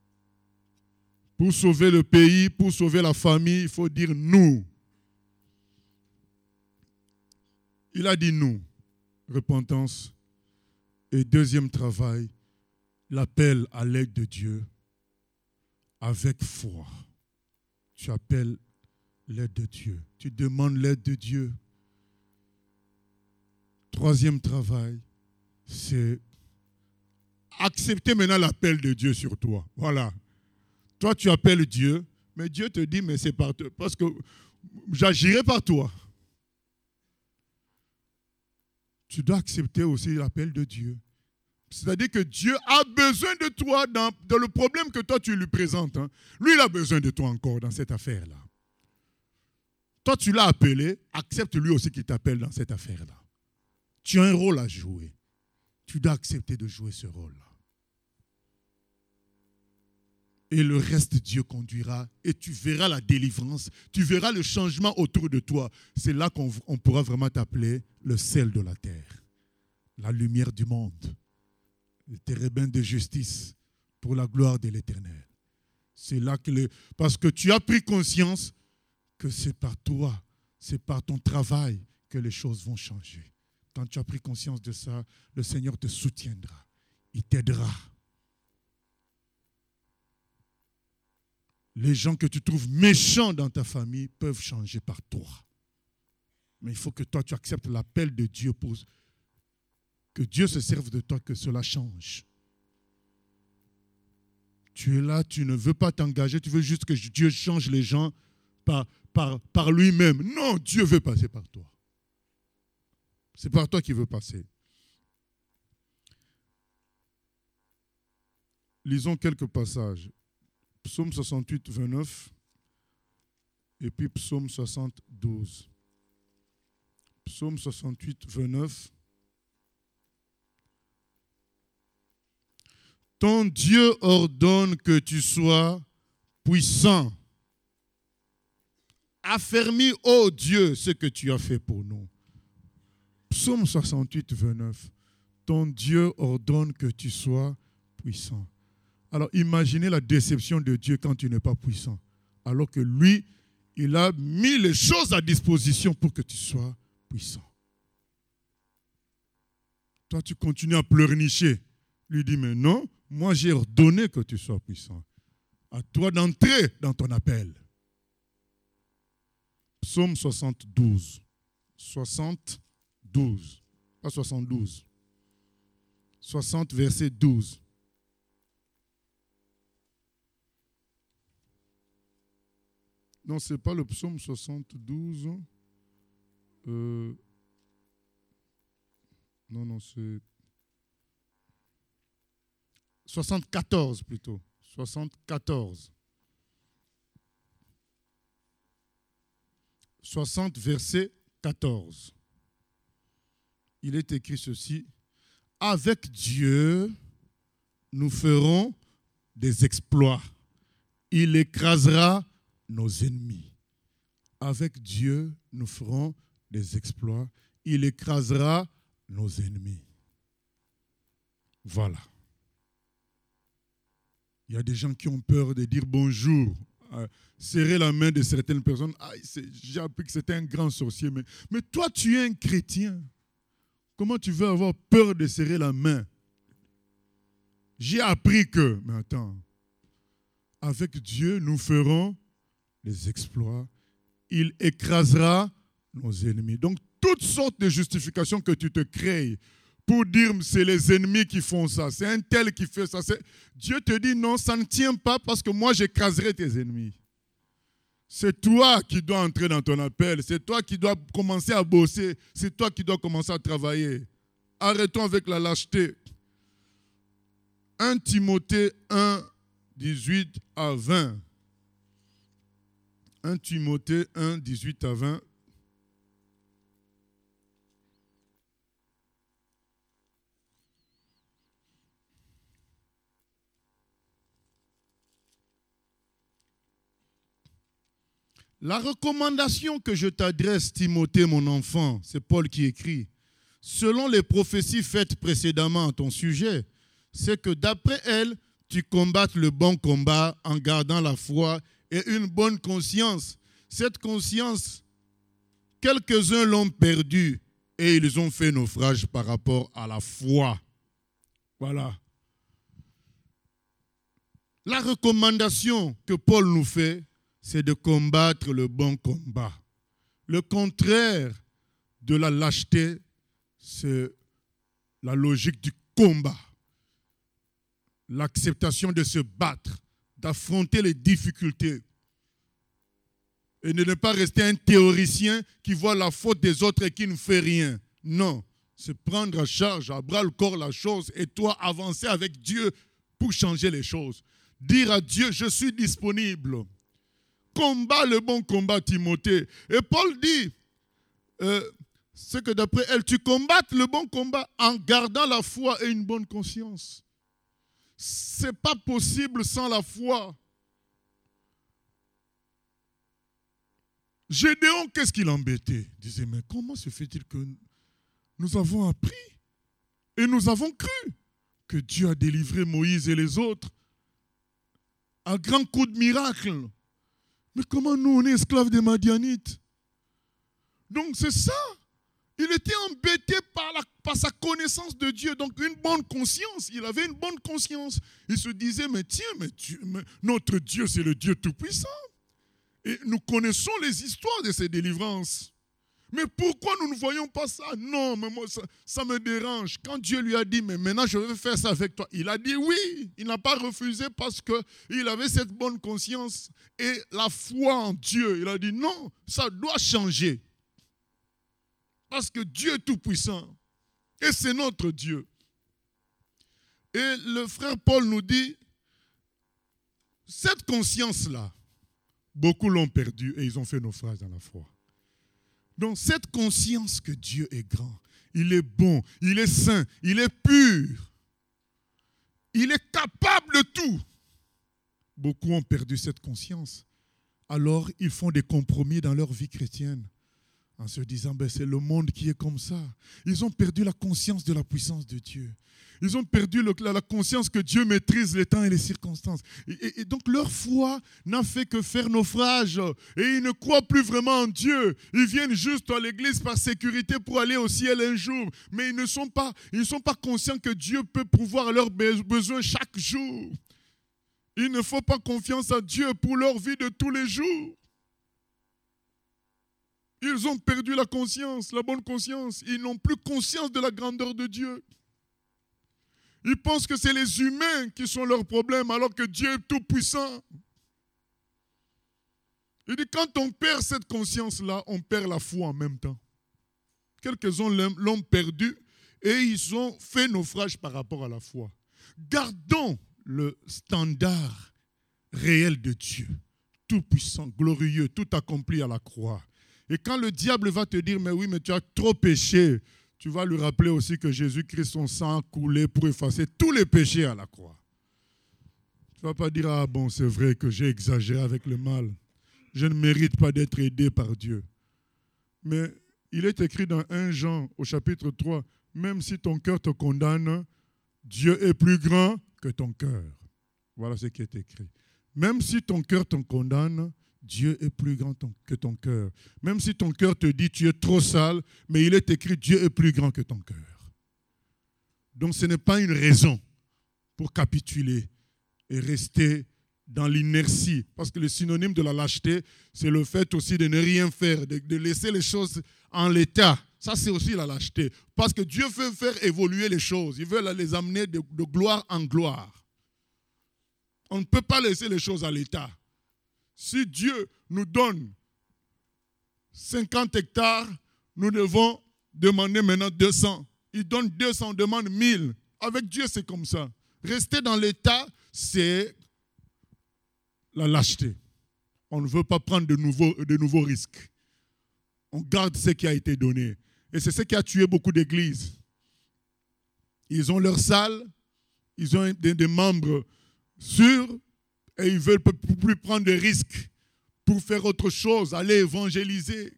Speaker 1: Pour sauver le pays, pour sauver la famille, il faut dire nous. Il a dit nous, repentance. Et deuxième travail, l'appel à l'aide de Dieu avec foi. Tu appelles l'aide de Dieu. Tu demandes l'aide de Dieu. Troisième travail, c'est accepter maintenant l'appel de Dieu sur toi. Voilà. Toi, tu appelles Dieu, mais Dieu te dit, mais c'est par toi, parce que j'agirai par toi. Tu dois accepter aussi l'appel de Dieu. C'est-à-dire que Dieu a besoin de toi dans, dans le problème que toi, tu lui présentes. Hein. Lui, il a besoin de toi encore dans cette affaire-là. Toi, tu l'as appelé, accepte lui aussi qu'il t'appelle dans cette affaire-là. Tu as un rôle à jouer. Tu dois accepter de jouer ce rôle-là. Et le reste, Dieu conduira et tu verras la délivrance, tu verras le changement autour de toi. C'est là qu'on on pourra vraiment t'appeler le sel de la terre, la lumière du monde, le térébin de justice pour la gloire de l'Éternel. C'est là que le, parce que tu as pris conscience que c'est par toi, c'est par ton travail que les choses vont changer. Quand tu as pris conscience de ça, le Seigneur te soutiendra, il t'aidera. Les gens que tu trouves méchants dans ta famille peuvent changer par toi. Mais il faut que toi, tu acceptes l'appel de Dieu pour que Dieu se serve de toi, que cela change. Tu es là, tu ne veux pas t'engager, tu veux juste que Dieu change les gens par, par, par lui-même. Non, Dieu veut passer par toi. C'est par toi qu'il veut passer. Lisons quelques passages. Psaume soixante-huit, vingt-neuf et puis Psaume soixante-douze. Psaume soixante-huit, vingt-neuf. Ton Dieu ordonne que tu sois puissant. Affermis, ô Dieu, ce que tu as fait pour nous. Psaume soixante-huit, vingt-neuf. Ton Dieu ordonne que tu sois puissant. Alors imaginez la déception de Dieu quand tu n'es pas puissant. Alors que lui, il a mis les choses à disposition pour que tu sois puissant. Toi, tu continues à pleurnicher. Lui dit, mais non, moi j'ai ordonné que tu sois puissant. À toi d'entrer dans ton appel. Psaume soixante-douze. soixante-douze. Pas soixante-douze. soixante, verset douze. Non, ce n'est pas le psaume soixante-douze. Euh, non, non, c'est soixante-quatorze plutôt. soixante-quatorze. soixante, verset quatorze. Il est écrit ceci. Avec Dieu, nous ferons des exploits. Il écrasera nos ennemis. Avec Dieu, nous ferons des exploits. Il écrasera nos ennemis. Voilà. Il y a des gens qui ont peur de dire bonjour, euh, serrer la main de certaines personnes. Ah, j'ai appris que c'était un grand sorcier. Mais, mais toi, tu es un chrétien. Comment tu veux avoir peur de serrer la main? J'ai appris que, mais attends, avec Dieu, nous ferons les exploits. Il écrasera nos ennemis. Donc, toutes sortes de justifications que tu te crées pour dire c'est les ennemis qui font ça, c'est un tel qui fait ça. Dieu te dit non, ça ne tient pas parce que moi j'écraserai tes ennemis. C'est toi qui dois entrer dans ton appel, c'est toi qui dois commencer à bosser, c'est toi qui dois commencer à travailler. Arrêtons avec la lâcheté. un Timothée un, dix-huit à vingt. un Timothée un, dix-huit à vingt. La recommandation que je t'adresse, Timothée, mon enfant, c'est Paul qui écrit, selon les prophéties faites précédemment à ton sujet, c'est que d'après elles, tu combattes le bon combat en gardant la foi et une bonne conscience. Cette conscience, quelques-uns l'ont perdue et ils ont fait naufrage par rapport à la foi. Voilà. La recommandation que Paul nous fait, c'est de combattre le bon combat. Le contraire de la lâcheté, c'est la logique du combat. L'acceptation de se battre, d'affronter les difficultés. Et de ne pas rester un théoricien qui voit la faute des autres et qui ne fait rien. Non, c'est prendre à charge, à bras le corps la chose et toi avancer avec Dieu pour changer les choses. Dire à Dieu, je suis disponible. Combat le bon combat, Timothée. Et Paul dit, euh, c'est que d'après elle, tu combattes le bon combat en gardant la foi et une bonne conscience. Ce n'est pas possible sans la foi. Gédéon, qu'est-ce qu'il embêtait? Il disait, mais comment se fait-il que nous avons appris et nous avons cru que Dieu a délivré Moïse et les autres à grands coups de miracle. Mais comment nous, on est esclaves des Madianites? Donc c'est ça. Il était embêté par, la, par sa connaissance de Dieu. Donc une bonne conscience. Il avait une bonne conscience. Il se disait, mais tiens, mais, Dieu, mais notre Dieu, c'est le Dieu Tout-Puissant. Et nous connaissons les histoires de ces délivrances. Mais pourquoi nous ne voyons pas ça? Non, mais moi, ça, ça me dérange. Quand Dieu lui a dit, mais maintenant je vais faire ça avec toi, il a dit oui. Il n'a pas refusé parce qu'il avait cette bonne conscience et la foi en Dieu. Il a dit non, ça doit changer. Parce que Dieu est tout-puissant. Et c'est notre Dieu. Et le frère Paul nous dit, cette conscience-là, beaucoup l'ont perdue et ils ont fait naufrage dans la foi. Donc cette conscience que Dieu est grand, il est bon, il est saint, il est pur, il est capable de tout. Beaucoup ont perdu cette conscience. Alors ils font des compromis dans leur vie chrétienne en se disant, ben, c'est le monde qui est comme ça. Ils ont perdu la conscience de la puissance de Dieu. Ils ont perdu le, la, la conscience que Dieu maîtrise les temps et les circonstances. Et, et, et donc leur foi n'a fait que faire naufrage. Et ils ne croient plus vraiment en Dieu. Ils viennent juste à l'église par sécurité pour aller au ciel un jour. Mais ils ne sont pas, ils ne sont pas conscients que Dieu peut pourvoir à leurs besoins chaque jour. Il ne faut pas confiance à Dieu pour leur vie de tous les jours. Ils ont perdu la conscience, la bonne conscience. Ils n'ont plus conscience de la grandeur de Dieu. Ils pensent que c'est les humains qui sont leurs problèmes, alors que Dieu est tout puissant. Il dit, quand on perd cette conscience-là, on perd la foi en même temps. Quelques-uns l'ont perdu et ils ont fait naufrage par rapport à la foi. Gardons le standard réel de Dieu, tout puissant, glorieux, tout accompli à la croix. Et quand le diable va te dire, mais oui, mais tu as trop péché, tu vas lui rappeler aussi que Jésus-Christ, son sang a coulé pour effacer tous les péchés à la croix. Tu ne vas pas dire, ah bon, c'est vrai que j'ai exagéré avec le mal. Je ne mérite pas d'être aidé par Dieu. Mais il est écrit dans premier Jean, au chapitre trois, même si ton cœur te condamne, Dieu est plus grand que ton cœur. Voilà ce qui est écrit. Même si ton cœur te condamne, Dieu est plus grand que ton cœur. Même si ton cœur te dit tu es trop sale, mais il est écrit Dieu est plus grand que ton cœur. Donc ce n'est pas une raison pour capituler et rester dans l'inertie. Parce que le synonyme de la lâcheté, c'est le fait aussi de ne rien faire, de, de laisser les choses en l'état. Ça, c'est aussi la lâcheté. Parce que Dieu veut faire évoluer les choses. Il veut les amener de, de gloire en gloire. On ne peut pas laisser les choses à l'état. Si Dieu nous donne cinquante hectares, nous devons demander maintenant deux cents. Il donne deux cents, on demande mille. Avec Dieu, c'est comme ça. Rester dans l'état, c'est la lâcheté. On ne veut pas prendre de nouveaux, de nouveaux risques. On garde ce qui a été donné. Et c'est ce qui a tué beaucoup d'églises. Ils ont leur salle, ils ont des, des membres sûrs, et ils ne veulent plus prendre de risques pour faire autre chose, aller évangéliser,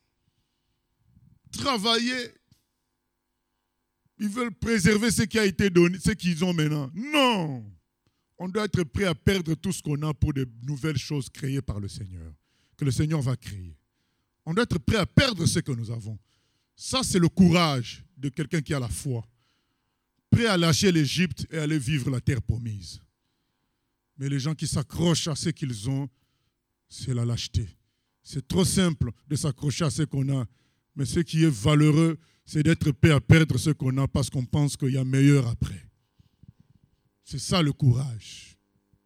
Speaker 1: travailler. Ils veulent préserver ce qui a été donné, ce qu'ils ont maintenant. Non! On doit être prêt à perdre tout ce qu'on a pour de nouvelles choses créées par le Seigneur, que le Seigneur va créer. On doit être prêt à perdre ce que nous avons. Ça, c'est le courage de quelqu'un qui a la foi, prêt à lâcher l'Égypte et aller vivre la terre promise. Mais les gens qui s'accrochent à ce qu'ils ont, c'est la lâcheté. C'est trop simple de s'accrocher à ce qu'on a. Mais ce qui est valeureux, c'est d'être prêt à perdre ce qu'on a parce qu'on pense qu'il y a meilleur après. C'est ça le courage.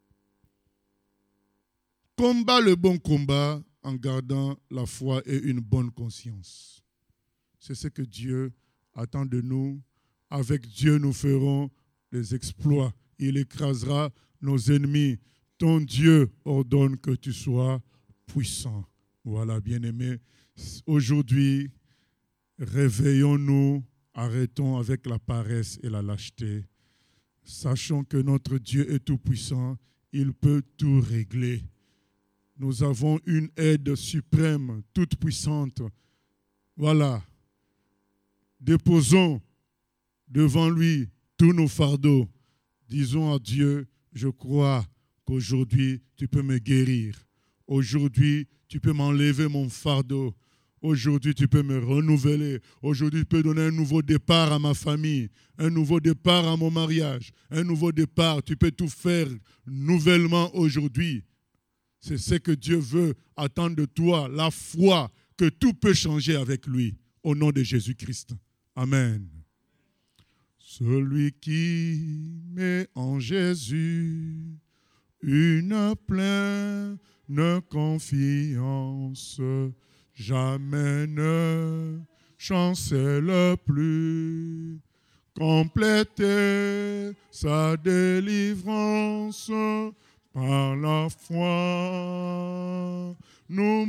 Speaker 1: Combat le bon combat en gardant la foi et une bonne conscience. C'est ce que Dieu attend de nous. Avec Dieu, nous ferons des exploits. Il écrasera nos ennemis. Ton Dieu ordonne que tu sois puissant. Voilà, bien-aimés. Aujourd'hui, réveillons-nous, arrêtons avec la paresse et la lâcheté. Sachons que notre Dieu est tout-puissant. Il peut tout régler. Nous avons une aide suprême, toute puissante. Voilà. Déposons devant lui tous nos fardeaux. Disons à Dieu, je crois qu'aujourd'hui, tu peux me guérir. Aujourd'hui, tu peux m'enlever mon fardeau. Aujourd'hui, tu peux me renouveler. Aujourd'hui, tu peux donner un nouveau départ à ma famille, un nouveau départ à mon mariage, un nouveau départ. Tu peux tout faire nouvellement aujourd'hui. C'est ce que Dieu veut attendre de toi, la foi que tout peut changer avec lui, au nom de Jésus-Christ. Amen. Celui qui met en Jésus une pleine confiance, jamais ne chancelle plus, compléter sa délivrance. Par la foi, nous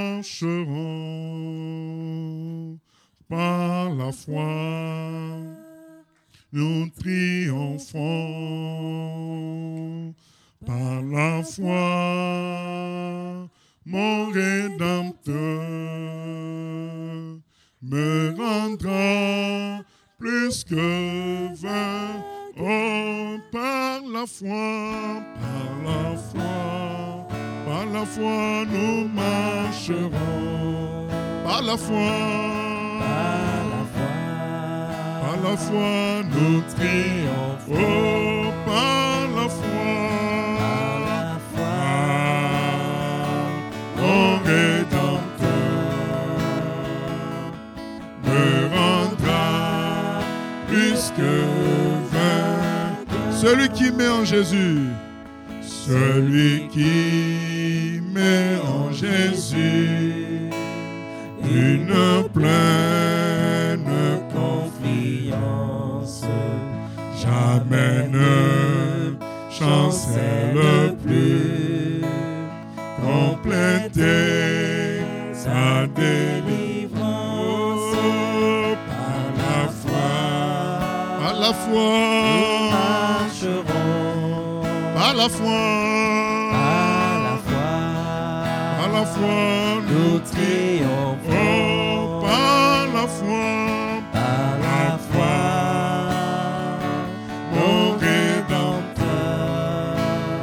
Speaker 1: marcherons. Par la foi, nous triomphons. Par la foi, mon Rédempteur me rendra plus que vainqueur. Oh, par la foi, par la foi, par la foi, nous marcherons. Par la foi,
Speaker 2: Par la foi,
Speaker 1: par la foi, nous triomphons. Oh, par la foi,
Speaker 2: par la foi,
Speaker 1: mon Rédempteur me rendra plus que celui qui met en Jésus, celui qui met en Jésus une pleine confiance, jamais ne chancelle plus, compléter sa délivrance par la foi, par la foi. Par la foi,
Speaker 2: par la foi,
Speaker 1: par la foi,
Speaker 2: nous triomphons.
Speaker 1: Oh, par la foi,
Speaker 2: Par la foi,
Speaker 1: mon Rédempteur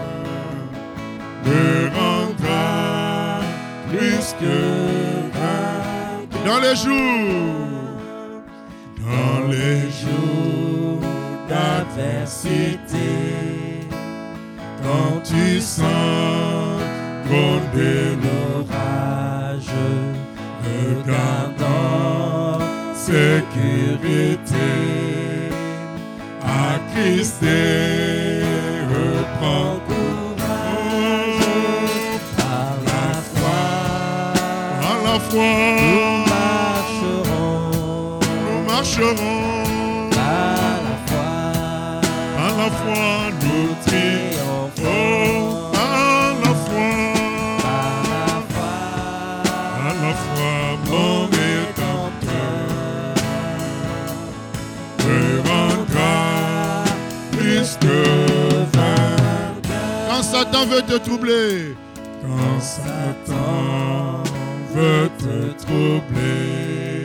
Speaker 1: me rendra plus que vainqueur. Dans les jours, dans les jours d'adversité, quand tu sens gronder l'orage, regardant sécurité, attristé, reprends courage.
Speaker 2: par la foi,
Speaker 1: À la foi,
Speaker 2: nous marcherons.
Speaker 1: nous marcherons.
Speaker 2: Par la foi,
Speaker 1: À la foi, nous triomphons. À la foi,
Speaker 2: par la foi,
Speaker 1: à la foi, mon Rédempteur me rendra plus que vainqueur. Quand Satan veut te troubler, quand Satan veut te troubler,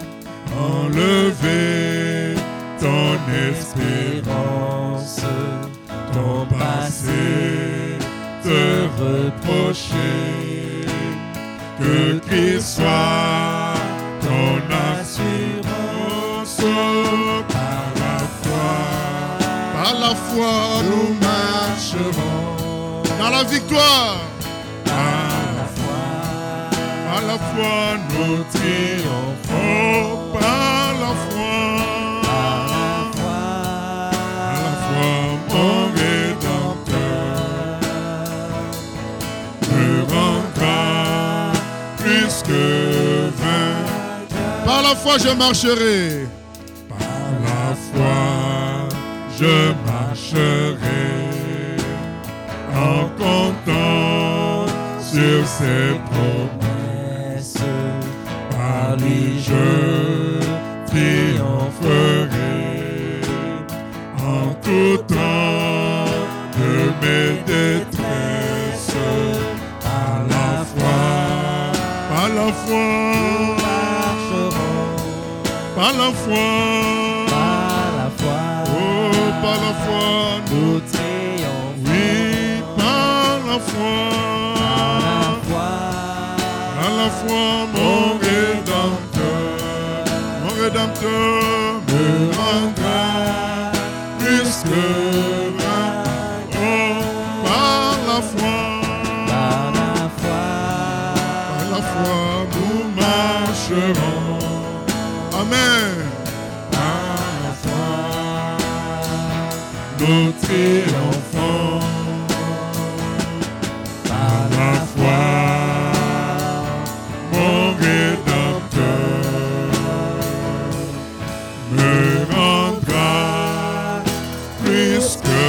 Speaker 1: enlever ton espérance, ton passé, te reprocher, que Christ soit ton assurance. la foi, nous marcherons dans la victoire.
Speaker 2: Par la foi,
Speaker 1: Par la foi, nous triomphons. Par la foi,
Speaker 2: par la foi,
Speaker 1: par la foi, mon Rédempteur me rendra plus que vainqueur. Par la foi, je marcherai. Par la foi, je marcherai en comptant sur ses promesses. Par lui, je triompherai en tout temps de mes détresses. Par la foi, par la foi,
Speaker 2: marcherons.
Speaker 1: par la foi,
Speaker 2: Par la foi,
Speaker 1: oh, par la foi,
Speaker 2: nous triomphons.
Speaker 1: oui, par la foi,
Speaker 2: Par la foi,
Speaker 1: par la foi, mon Rédempteur, mon Rédempteur me rendra plus que vainqueur. Oh, par la foi,
Speaker 2: par la foi,
Speaker 1: par la foi, nous marcherons. Amen.
Speaker 2: par la foi,
Speaker 1: Nous triomphons.
Speaker 2: par
Speaker 1: La foi, mon Rédempteur me rendra plus que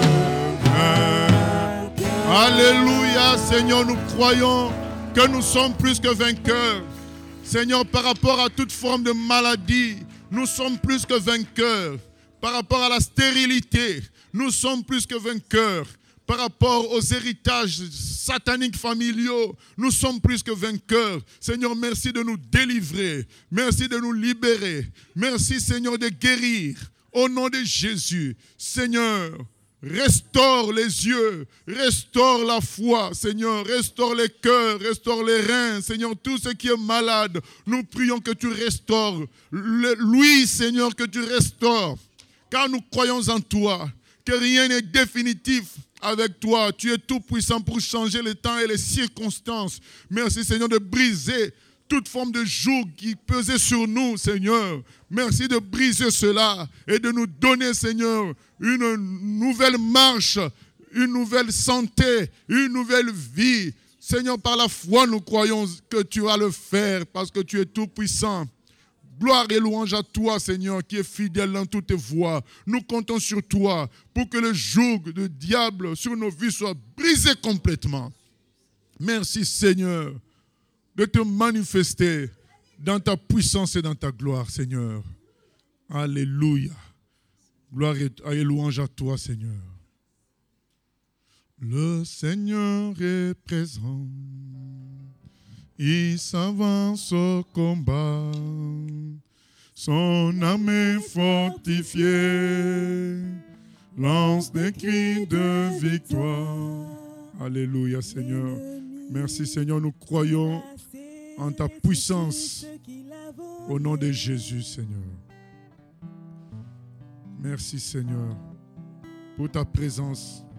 Speaker 1: vainqueur. Alléluia, Seigneur, nous croyons que nous sommes plus que vainqueurs. Seigneur, par rapport à toute forme de maladie, nous sommes plus que vainqueurs. Par rapport à la stérilité, nous sommes plus que vainqueurs. Par rapport aux héritages sataniques familiaux, nous sommes plus que vainqueurs. Seigneur, merci de nous délivrer. Merci de nous libérer. Merci, Seigneur, de guérir. Au nom de Jésus, Seigneur, restaure les yeux, restaure la foi, Seigneur, restaure les cœurs, restaure les reins, Seigneur, tout ce qui est malade, nous prions que tu restaures. Le, lui, Seigneur, que tu restaures, car nous croyons en toi, que rien n'est définitif avec toi. Tu es tout puissant pour changer les temps et les circonstances. Merci, Seigneur, de briser toute forme de joug qui pesait sur nous, Seigneur. Merci de briser cela et de nous donner, Seigneur, une nouvelle marche, une nouvelle santé, une nouvelle vie. Seigneur, par la foi, nous croyons que tu vas le faire parce que tu es tout puissant. Gloire et louange à toi, Seigneur, qui est fidèle dans toutes tes voies. Nous comptons sur toi pour que le joug du diable sur nos vies soit brisé complètement. Merci, Seigneur, de te manifester dans ta puissance et dans ta gloire, Seigneur. Alléluia. Gloire et louange à toi, Seigneur. Le Seigneur est présent. Il s'avance au combat. Son âme est fortifiée. Lance des cris de victoire. Alléluia, Seigneur. Merci, Seigneur. Nous croyons en ta puissance. Au nom de Jésus, Seigneur. Merci, Seigneur, pour ta présence